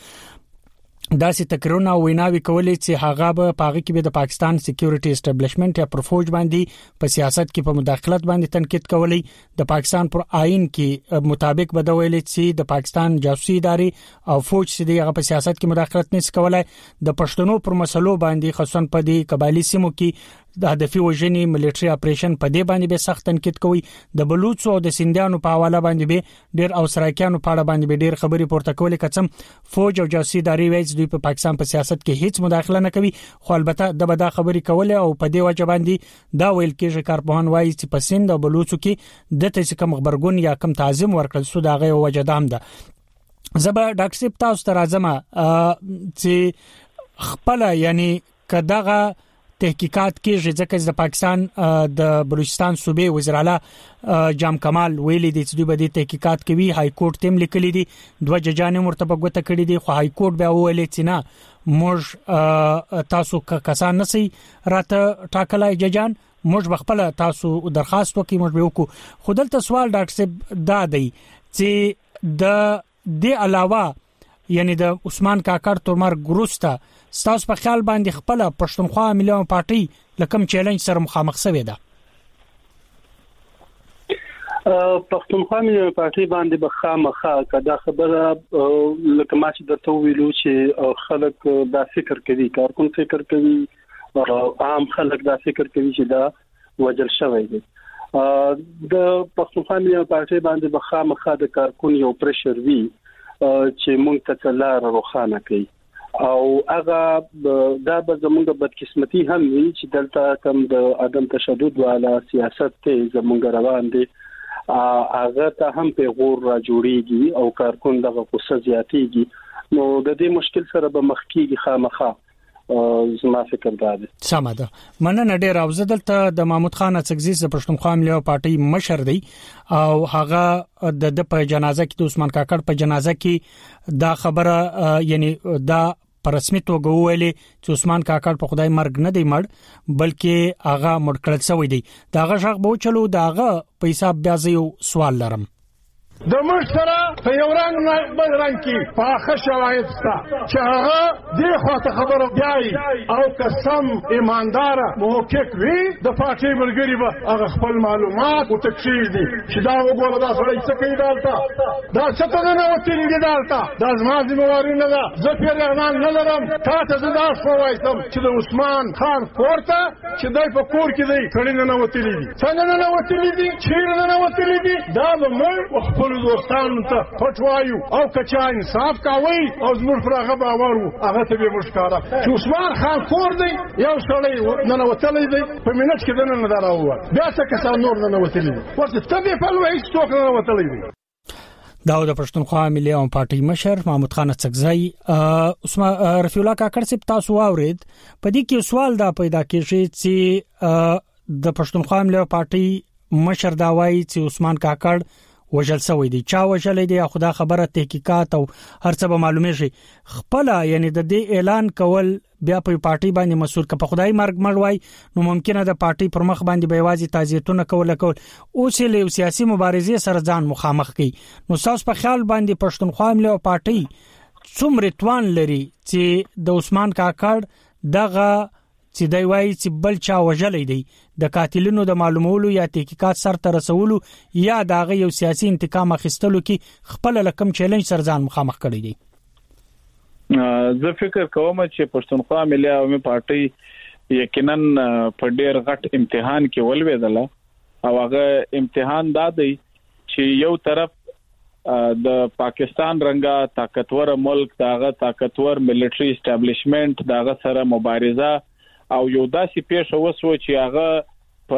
داسې تقریرونه ویناوي کولې چې هغه به پاغي کې د پاکستان سکیورټي اسټابلیشمنت یا پرفوج باندې په سیاست کې په مداخلت باندې تنقید کولې د پاکستان پر آئین کې مطابق بدویلې چې د پاکستان جاسوسي ادارې او فوج سي د په سیاست کې مداخلت نشي کولای د پښتنو پر مسلو باندې خصوصا په دې قبایلی سیمو کې د هدفي وژنې ملټري اپریشن په دې باندې به سخت تنقید کوي د بلوچ او د سندیانو په حواله باندې به ډېر او سراکیانو په اړه باندې به ډېر خبري پورته کولې کڅم فوج او جاسوسي ادارې وایي دوی په پاکستان په سیاست کې هیڅ مداخله نه کوي خو البته د بدا خبري کوله او په دې وجه باندې دا ویل کېږي کارپوهان وایي چې په سند او بلوچ کې د تاسو کوم خبرګون یا کوم تعظیم ورکړل سو داغه وجه دام ده زبا ډاکټر صاحب تاسو ته راځم چې خپل یعنی کداغه تحقیقات کېږي ځکه چې د پاکستان د بلوچستان صوبې وزیر اعلی جام کمال ویلي دي چې دوی به د تحقیقات کوي های کورټ تم لیکلي دي دوه ججانې مرتبه غوته کړي دي خو های کورټ بیا ویلي چې نه موږ تاسو کسان نسي راته ټاکلای ججان موږ بخپل تاسو درخواست وکړو موږ به وکړو خو دلته سوال ډاکټر صاحب دا دی چې د دې علاوه یعنی د عثمان کاکړ ترمر ګروستا ستاسو په خیال باندې خپل پښتونخوا ملي پارټي لکم چیلنج سره مخامخ شوې ده پښتونخوا ملي پارټي باندې بخامخه کدا خبره لکه ما چې درته ویلو چې خلک دا فکر کوي کارکون فکر کوي او عام خلک دا فکر کوي چې دا وجل شوی دی د پښتونخوا ملي پارټي باندې بخامخه د کارکون یو پرشر وی چې مونږ ته لار روښانه کوي او هغه دا به زمونږ بدقسمتي هم وي چې دلته کوم د عدم تشدد والا سیاست ته زمونږ روان دي هغه ته هم په غور را جوړيږي او کارکون دغه قصه زیاتېږي نو د دې مشکل سره به مخ کېږي خامخا زما فکر دا دی سم ده مننه ډېر او زدلته د محمود خان اڅکزي د پښتونخوا ملي پارټي مشر دی او هغه د په جنازه کې د عثمان کاکړ په جنازه کې دا خبره یعنی دا پر رسمي توګه ویلي چې عثمان کاکړ په خدای مرګ نه دی مړ بلکې هغه مړ کړل شوی دی داغه شغ به چلو داغه په حساب بیا یو سوال لرم د مشره په یو رنګ نه بل رنګ کې پاخه شواهد شته چې هغه دې خواته خبره بیاي او قسم ایماندار محقق وي د پاکي ملګری به هغه خپل معلومات او تکشیر دي چې دا وګوره دا سړی څه کوي دالتا دا څه ته نه وتی دي دالتا دا زما ذمہواری نه ده زه پیر اعلان نه لرم تاسو زه دا شو وایم چې د عثمان خان کوړه چې دای په کور کې دی کړي نه وتی دي څنګه نه وتی دي چیرې نه وتی دي دا به موږ خپل دوستانو ته پټوایو او کچا انصاف کاوي او زموږ پر هغه باور وو هغه ته به مشکاره چې عثمان خان کور دی یو سړی نه وتلی دی په منټ کې دنه نه دراوه بیا څه کسان نور نه وتلی دي ورته تبي په لوي هیڅ څوک نه وتلی دی. دا د پښتونخوا ملي او پارټي مشر محمود خان څکزای عثمان رفیع الله کاکړ سپ تاسو واورید په دې کې سوال دا پیدا کیږي چې د پښتونخوا ملي او پارټي مشر دا وایي چې عثمان کاکړ وجل سوی دی چا وجل دی خدا خبره تحقیقات او هر څه به معلومه شي خپل یعنی د دې اعلان کول بیا په پارټي باندې مسؤل ک په خدای مرګ مړوي نو ممکنه د پارټي پر مخ باندې به واځي تعزیتونه کول کول او چې سیاسي مبارزې سره ځان مخامخ کی نو تاسو په خیال باندې پښتونخوا ملي او پارټي څومره توان لري چې د عثمان کاکړ دغه چې دی وایي چې بل چا وجلې دی د قاتلینو د معلومولو یا تحقیقات سر ته رسولو یا دغه یو سیاسي انتقام اخیستلو کې خپل لکم چیلنج سر ځان مخامخ کړی دی. زه فکر کوم چې پښتونخوا ملي عوامي پارټي یقینا په ډېر غټ امتحان کې ولوېدله او هغه امتحان دا دی چې یو طرف د پاکستان رنګه طاقتور ملک دغه طاقتور ملټری اسټابلیشمنت دغه سره مبارزه او یو داسې پیښه وسو چې هغه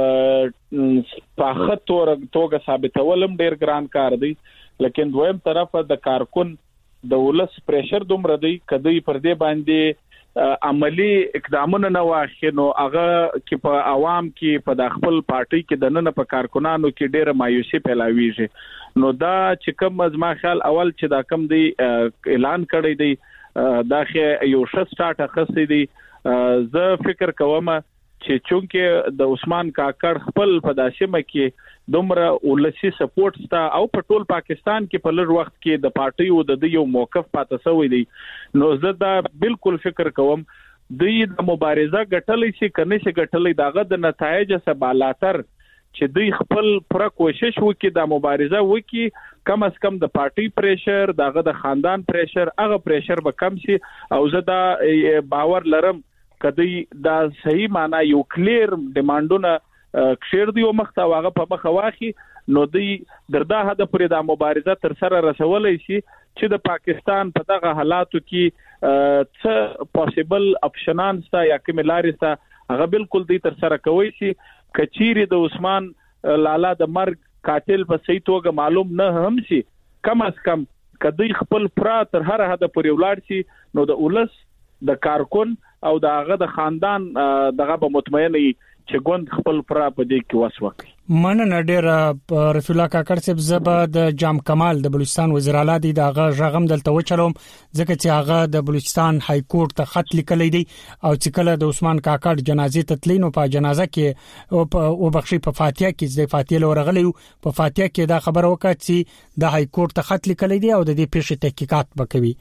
په پاخه توګه ثابتولم ډیر ګران کار دی لیکن دویم طرف د کارکون د ولس پریشر دومره دی کدی پر دې باندې عملی اقدامونه نه واخینو هغه چې په عوام کې په د خپل پارټي کې د نن په کارکونانو کې ډیره مایوسی پیلاویږي نو دا چې کوم از ما خیال اول چې دا کم دی اعلان کړی دی دا خې یو ښه سٹارټ اخستې دی زه فکر کوم چې چونکه د عثمان کاکړ خپل په داسمه کې دومره ولسی سپورټ ستا او په ټول پاکستان کې په لږ وخت کې د پارټي او د یو موقف پاتې شوی دی نو زه دا بالکل فکر کوم د مبارزه ګټلې شي کنه شي ګټلې داغه د نتایج سره بالاتر چې دوی خپل پر کوشش وکړي د مبارزه وکړي کم از کم د پارټي پریشر دغه د خاندان پریشر هغه پریشر به کم شي او زه دا باور لرم کدی دا صحیح معنا یو کلیر ډیمانډونه کشیر دی او مخته واغه په مخه واخی نو دی دردا هدا پرې د مبارزه تر سره رسولې شي چې د پاکستان په دغه حالاتو کې څه پوسیبل اپشنان ستا یا کوملاري ستا هغه بالکل دی تر سره کوي شي کچيري د عثمان لالا د مرګ قاتل په صحیح توګه معلوم نه هم شي کم از کم کدی خپل پرا تر هر هدا پرې ولاړ شي نو د ولس د کارکون او دغه د خاندان دغه به مطمئنه چې ګوند خپل پرا په دې کې وسوکي مننه ډیر رفیع الله کاکړ صاحب زبا د جام کمال د بلوچستان وزیر اعلی دی دغه ژغم دلته وچلوم ځکه چې هغه د بلوچستان های کورټ ته خط لیکلی دی او چې کله د عثمان کاکړ جنازې ته تلینو په جنازه کې او بخشي په فاتحه کې د فاتحه لورغلی په فاتحه کې دا خبر وکړه چې د های کورټ ته خط لیکلی دی او د دې پیښې تحقیقات وکوي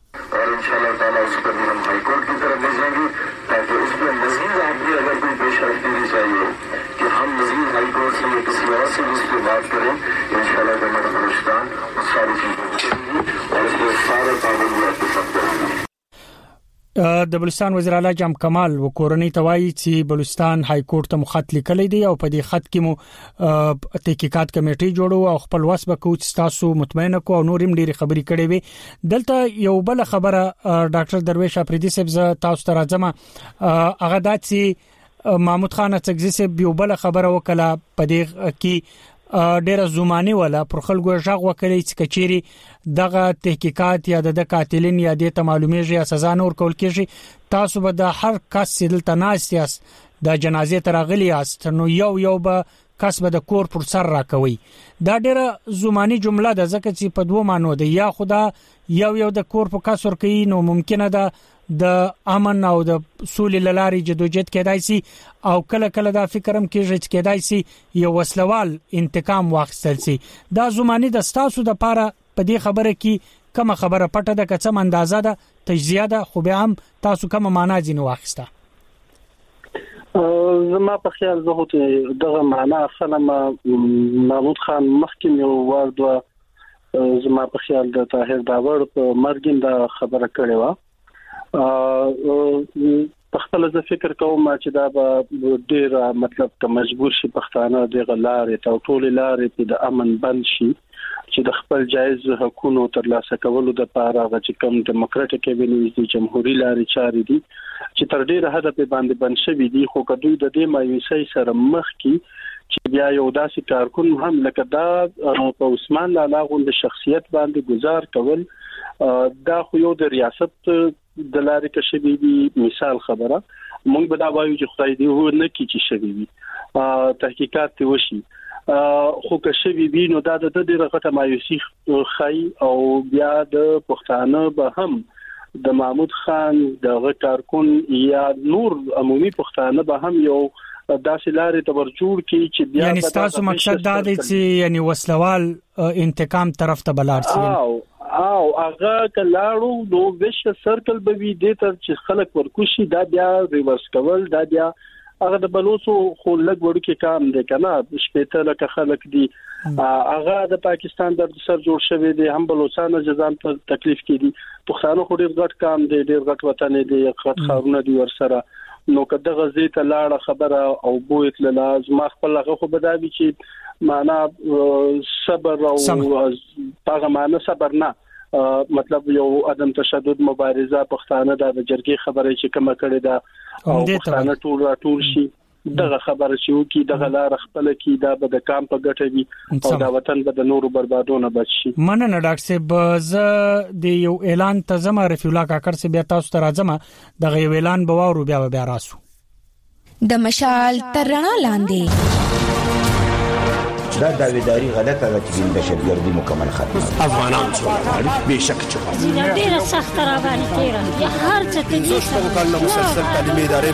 बात करें इंशाल्लाह जमात बलूचिस्तान उस सारी चीजों और इसमें सारे पाबंदियां के साथ د بلوچستان وزیر اعلی جام کمال وکورنی توای چې بلوچستان های کورټ ته مخاط لیکلی دی او په دې خط کې مو تحقیقات کمیټي جوړو او خپل واسبه کوچ تاسو مطمئن کو او نورم ډیری خبري کړي وي دلته یو بل خبره ډاکټر درویش افریدي صاحب تاسو ته راځم هغه د چې محمود خان څنګه چې یو بل خبره وکړه په دې کې ډیره زمانی ولا پر خلکو ژغ وکړي چې کچيري دغه تحقیقات یا د قاتلین یا د معلومیږي یا سزا نور کول کېږي تاسو به د هر کس سیدل تناسیاس د جنازې ترغلی است نو یو یو به کس به د کور پر سر راکوي دا ډیره زمانی جمله ده ځکه چې په دوه معنی ده یا خدا یو یو د کور په کس ور کوي نو ممکنه ده د امن او د سولې لارې جدوجہد کېدای شي او کله کله دا فکرم کېږي چې کېدای شي یو وسلوال انتقام واخیستل شي. دا زمانه د ستاسو د پاره په دې خبره کې کوم خبره پټه ده کڅم اندازه ده تجزیه ده خو به هم تاسو کوم معنا ځینې واخیسته؟ زما په خیال زه هوته دغه معنا خلم محمود خان مخکې یو وردو زما په خیال د طاهر داور په مرګین دا خبره کړې و. په خپل زه فکر کوم چې دا به ډیر مطلب که مجبور شي پښتانه د غلارې ته ټول لارې په د امن بند شي چې د خپل جایز حقوقو ترلاسه کولو د لپاره چې کوم ډیموکراټیک ایونیوز دي جمهوریت لارې چاري دي چې تر ډیره حد په باندې بند شوی دي خو کدوې د دې مایوسۍ سره مخ کی چې بیا یو داسې کارکون هم لکه دا په عثمان لالا غوند شخصیت باندې گزار کول دا خو یو د ریاست د لارې کې شوی دي مثال خبره مونږ به دا وایو چې خدای دې هو نه کی چې شوی وي تحقیقات ته وشي خو که شوی وي نو دا د ډیره غټه مایوسي خای او بیا د پښتانه به هم د محمود خان د کارکون یا نور عمومي پښتانه به هم یو داسې لارې ته ورجوړ کی چې بیا یعنی تاسو مقصد دا دی چې یعنی وسلوال انتقام طرف ته بلار شي او او هغه کلاړو نو وش سرکل به وی دي تر چې خلک ورکوشي دا بیا ریورس کول دا بیا هغه د بلوسو خو لګ وړو کې کام دی کنه شپېته لکه خلک دي هغه د پاکستان د سر جوړ شوی دی هم بلوچستان ځان ته تکلیف کړي پښتانه خو ډیر غټ کام دی ډیر غټ وطن دی غټ خارونه دی ورسره نو کده غزي ته لاړه خبره او بوت لازم ما خپل هغه خو بداوی چې معنا صبر او هغه معنا صبر نه مطلب یو عدم تشدد مبارزه پښتانه د جرګې خبره چې کومه کړې ده او پښتانه ټول راټول شي دغه خبره چې وکي دغه لار خپل کی دا به د کام په ګټه وي او دا وطن به د نورو بربادونه بچ شي. مننه ډاکټر صاحب ز د یو اعلان ته زما رفیع الله کاکړ سے بیا تاسو ته راځم دغه یو اعلان به وورو بیا بیا راسو. د مشال ترنا لاندې دا داویداری غلطه ده چې د بشرګردي مکمل ختمه افغانان څو به شک چوکا ډیره سخت راغلي تیرا هر څه ته څه کله مسلسل تعلیمي ادارې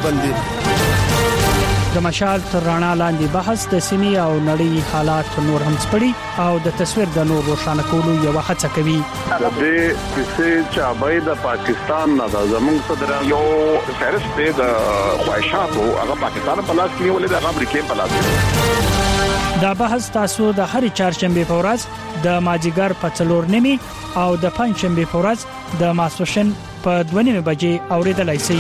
باندې د مشال ترنا لاندې بحث د سیمې او نړۍ حالات نور هم سپړي او د تصویر د نور روښانه کولو یو هڅه کوي. د دې کیسې چې ابای د پاکستان نه د زمونږ صدر یو فهرست د خواهشاتو هغه پاکستان په لاس کې ولې د امریکا په لاس کې دا بحث تاسو د هر چهارشنبه په ورځ د ماجیګر په څلور نیمه او د پنځشنبه په ورځ د ماسوشن په دوه نیمه بجې اوریدلای شئ.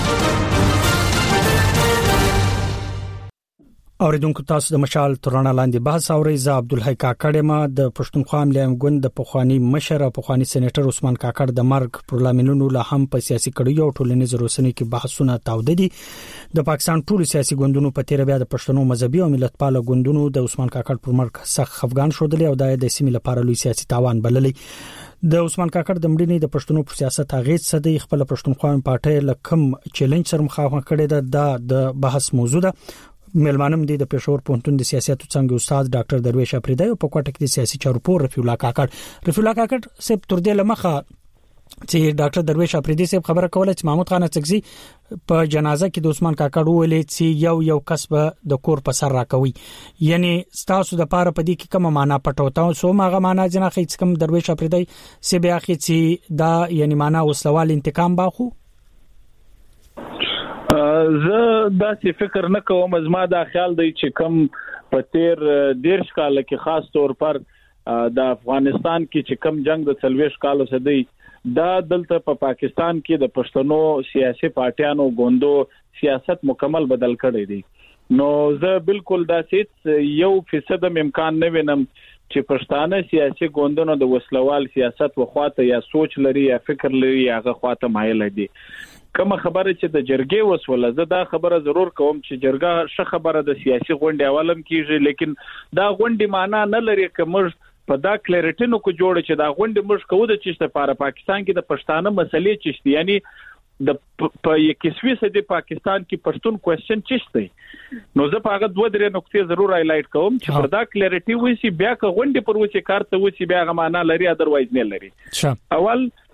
اوریدونکو تاسو د مشال ترانه لاندې بحث اورئ. ز عبدالحی کاکړ ما د پښتونخوا مليان ګوند د پخوانی مشر او پخوانی سېنیټر عثمان کاکړ د مرګ پر لاملونو له هم په سیاسي کړیو او ټولنیز روسنې کې بحثونه تاوده دي. د پاکستان ټول سیاسي ګوندونو په تیر بیا د پښتنو مذهبي او ملتپال ګوندونو د عثمان کاکړ پر مرګ سخت خفګان شودل او د سیمې لپاره لوی سیاسي تاوان بللې. د عثمان کاکړ د مړینې د پښتنو پر سیاست اغیز څه دی خپل پښتونخوا پارټي لکم چیلنج سره مخامخ کړي ده د بحث موضوع ده. ملمانم دي د پېښور پونتون د سیاست څنګه استاد ډاکټر درویش اپریدی او په کوټه کې د سیاسي چارو پور رفیع الله کاکړ رفیع الله کاکړ سپ تر دې لمخه چې ډاکټر درویش اپریدی سپ خبره کوله چې محمود خان اڅکزي په جنازه کې د عثمان کاکړ ویلې چې یو یو کسب د کور په سر راکوي یعنی تاسو د پاره پدې کې کوم معنا پټوتاو سو ماغه معنا جنا خې کوم درویش اپریدی سی بیا خې چې دا یعنی معنا وسلوال انتقام باخو. زه داسې فکر نه کوم زما دا خیال دی چې کم په تیر دیرش کال کې خاص طور پر د افغانستان کې چې کم جنگ د څلويش کالو سدي دا دلته په پا پاکستان کې د پښتنو سیاسي پارټیانو ګوندو سیاست مکمل بدل کړی دی. نو زه بالکل داسې یو فیصد امکان نه وینم چې پښتانه سیاسي ګوندونو د وسلوال سیاست وخواته یا سوچ لري یا فکر لري هغه خواته مایل دي. کوم خبره چې د جرګې وسوله زه دا خبره ضرور کوم چې جرګه ش خبره د سیاسي غونډې اولم کیږي لیکن دا غونډې معنا نه لري کوم په دا کلیریټي نو کو جوړ چې دا غونډې مش کوو د چشته لپاره پاکستان کې د پښتانه مسلې چشتي یعنی د په یکسوي سدي پاکستان کې پښتون کوېسچن چشته نو زه په هغه دوه درې نقطې ضرور هایلایټ کوم چې پر دا کلیریټي وسی بیا که غونډې پر وسی کارته وسی بیا غمانه لري ادروایز نه لري. اول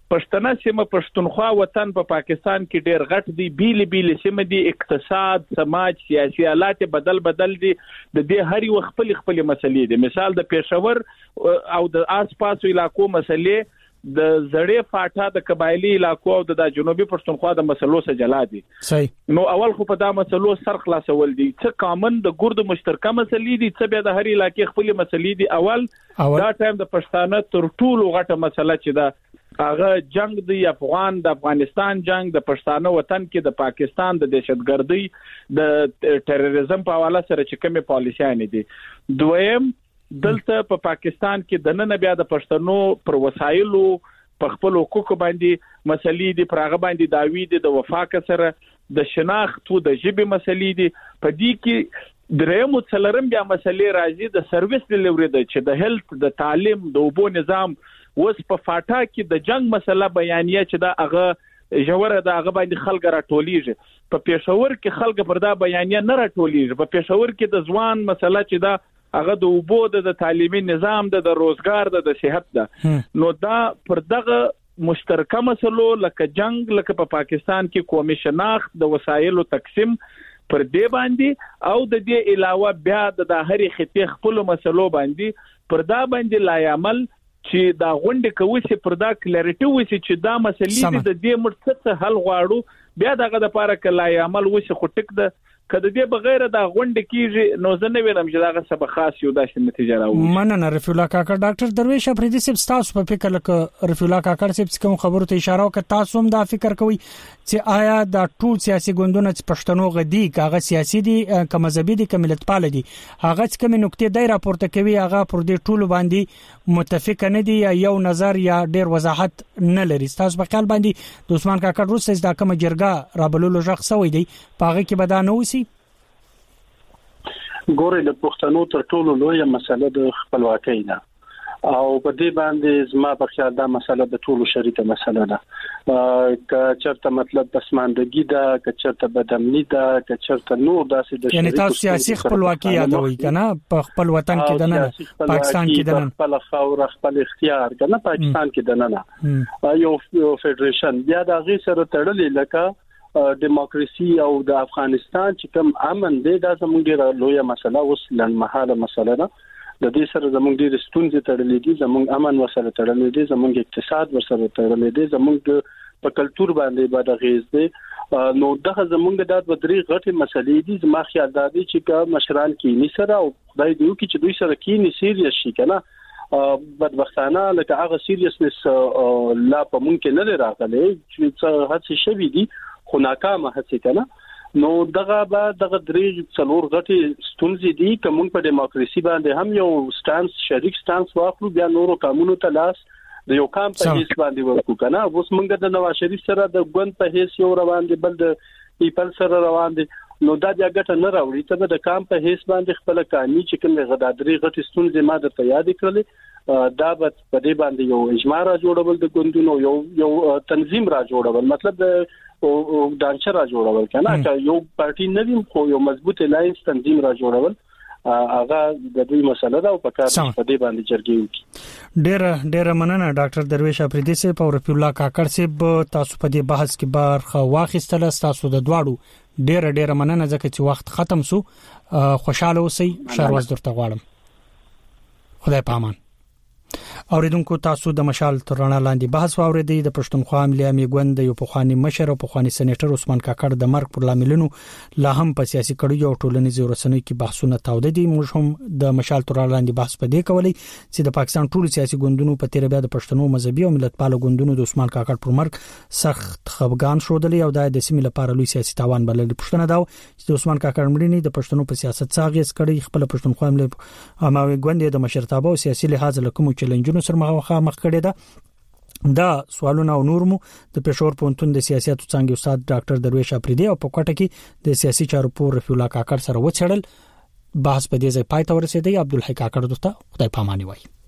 پښتنه سیمه پښتونخوا وطن په پا پاکستان کې ډېر غټ دی، بیل بیل سیمه دی، اقتصاد، سماج، سیاسي حالات بدل بدل دي، د دې هر یو خپل خپل مسلې دي. مثال د پېښور او د آس پاس علاقو مسلې د زړې فاټا د قبایلی علاقو او د جنوبي پښتونخوا د مسلو سره جلا دي. صحیح. نو اول خو په دا مسلو سر خلاصول دي، څه کامن د ګرد مشترکه مسلې دي، څه بیا د هر علاقې خپل مسلې دي. اول, اول دا ټایم د پښتانه تر ټولو غټه مسله چې دا هغه جنگ دی افغان د افغانستان جنگ د پښتانه وطن کې د پاکستان د دهشتګردۍ د ټیرریزم په حواله سره چې کومه پالیسیانه دي. دویم دلته په پا پاکستان کې د نن بیا د پښتنو پر وسایلو په خپل حقوق باندې مسلې دي، پرغه باندې داوی دي د وفاق سره د شناخت او د ژبې مسلې دي. په دې کې درېمو څلرم بیا مسلې راځي د سرویس ډیلیوري د چې د هیلث د تعلیم د اوبو نظام. وس په فاټا کې د جنگ مسله بیانیه چې دا هغه جوړه دا هغه باندې خلک راټولېږي، په پېښور کې خلک پر دا بیانیه نه راټولېږي. په پېښور کې د ځوان مسله چې دا هغه د اوبو د تعلیمي نظام د روزګار د صحت ده. نو دا پر دغه مشترکه مسلو لکه جنگ لکه په پا پاکستان کې قومي شناخت د وسایلو تقسیم پر دې باندې او د دې علاوه بیا د هرې خطې خپل مسلو باندې پر دا باندې لای عمل چې دا غونډه کوي چې پر دا کلیریټي وسی چې دا مسلې د دې مرڅ حل غواړو، بیا دغه د پاره کلای عمل وسی خو ټک ده. کله دې بغیر دا غونډه کیږي نو زه نه وینم چې دا سبا خاص یو داسې نتیجه راوړي. مننه رفیع الله کاکړ. ډاکټر درویش افریدي صاحب تاسو په فکر لکه رفیع الله کاکړ صاحب کوم خبرو ته اشاره وکړه، تاسو هم دا فکر کوئ چې آیا دا ټول سیاسي ګوندونه چې پښتنو غدي کاغه سیاسي دي که مذهبي دي که ملتپال دي، هغه څه کوم نقطې دای راپورته کوي هغه پر دې ټول باندې متفق نه دي یا یو نظر یا ډیر وضاحت نه لري؟ تاسو په خیال باندې د عثمان کاکړ روسي دا کوم جرګه رابلولو ځخ سوی دی پاغه کې بدانه وسی؟ ګورې د پښتنو تر ټولو لویه مسله د خپلواکۍ ده او په دې باندې زما په خیال دا مسله د ټولو شریکه مسله ده. که چرته مطلب پسماندګي ده، که چرته بدامني ده، که چرته نور داسې د یعنی تاسو سیاسي خپلواکي یادوي کنه په خپل وطن کې د نه پاکستان کې د نه خپل خاور خپل اختیار کنه پاکستان کې د نه یو فدریشن بیا د غي سره تړلې لکه دیموکراسي او د افغانستان چې کوم امن دی دا زموږ ډیره لویه مسله اوس لنمحاله مسله ده. د دې سره زموږ ډیره ستونزې تړلې دي، زموږ امن وسره تړلې دي، زموږ اقتصاد وسره تړلې دي، زموږ په کلچر باندې باندې غیز دي. نو دغه زموږ د درې غټي مسلې دي. زما خیال دا دی چې کا مشران کې ني سره او خدای دې وکړي چې دوی سره کې ني سیریس شي کنه. بدبختانه لکه هغه سیریسنس لا په ممکن نه راغلي چې څه هڅه شوي دي خو ناکامه هڅه کنه. نو دغه به دغه درې څلور غټي ستونزې دي چې موږ په دیموکراسي باندې هم یو سټانس شریک سټانس واخلو، بیا نورو قانونو ته لاس د یو کام په هیڅ باندې ورکو کنه. اوس موږ د نواز شریف سره د ګوند په هیڅ یو روان دي، بل د پیپل سره روان دي. نو دا بیا ګټه نه راوړي، ته د کام په هیڅ باندې خپل قانوني چې کوم غدادري غټي ستونزې ما د یاد کړلې دا به په دې باندې یو اجماع را جوړول د ګوندونو یو یو تنظیم را جوړول، مطلب د او دانچه را جوړول کنه چې یو پارټي نه وي خو یو مضبوط الاینس تنظیم را جوړول هغه د دوی مسله ده او په کار په دې باندې جرګې وکړي. ډېر ډېر مننه ډاکټر درویش افریدي صاحب او رفیع الله کاکړ صاحب، تاسو په دې بحث کې برخه واخیستل. تاسو د دواړو ډېر ډېر مننه ځکه چې وخت ختم سو. خوشاله اوسئ. شهروز درته غواړم. خدای پامان. اوریدونکو تاسو د مشال ترانه لاندې بحث واوریدئ. د پښتونخوا ملي امنیت ګوند یو پخوانی مشر او پخوانی سېنیټر عثمان کاکړ د مرګ پر لاملونو لا هم په سیاسي کړیو او ټولنیزو رسنیو کې بحثونه تاوده دي. موږ هم د مشال ترانه لاندې بحث په دې کولی چې د پاکستان ټول سیاسي ګوندونو په تیر بیا د پښتنو مذهبي او ملتپال ګوندونو د عثمان کاکړ پر مرګ سخت خفګان شودلې او د سیمې لپاره لوی سیاسي تاوان بلل. پښتنه دا چې د عثمان کاکړ مړینې د پښتنو په سیاست څاغیس کړي. خپل پښتونخوا ملي امنیت ګوند د مشرتابه او سیاسي لحاظ له کوم چیلنجونو سره مخ کړي ده. دا سوالونه او نور مو د پېښور پونتون د سیاست څنګه استاد ډاکټر درویش افریدي او په کوټه کې د سیاسي چارو پور رفیع الله کاکړ سره وڅېړل. بحث په دې ځای پای ته ورسېدی. عبدالحی کاکړ دوستا خدای پاماني وای.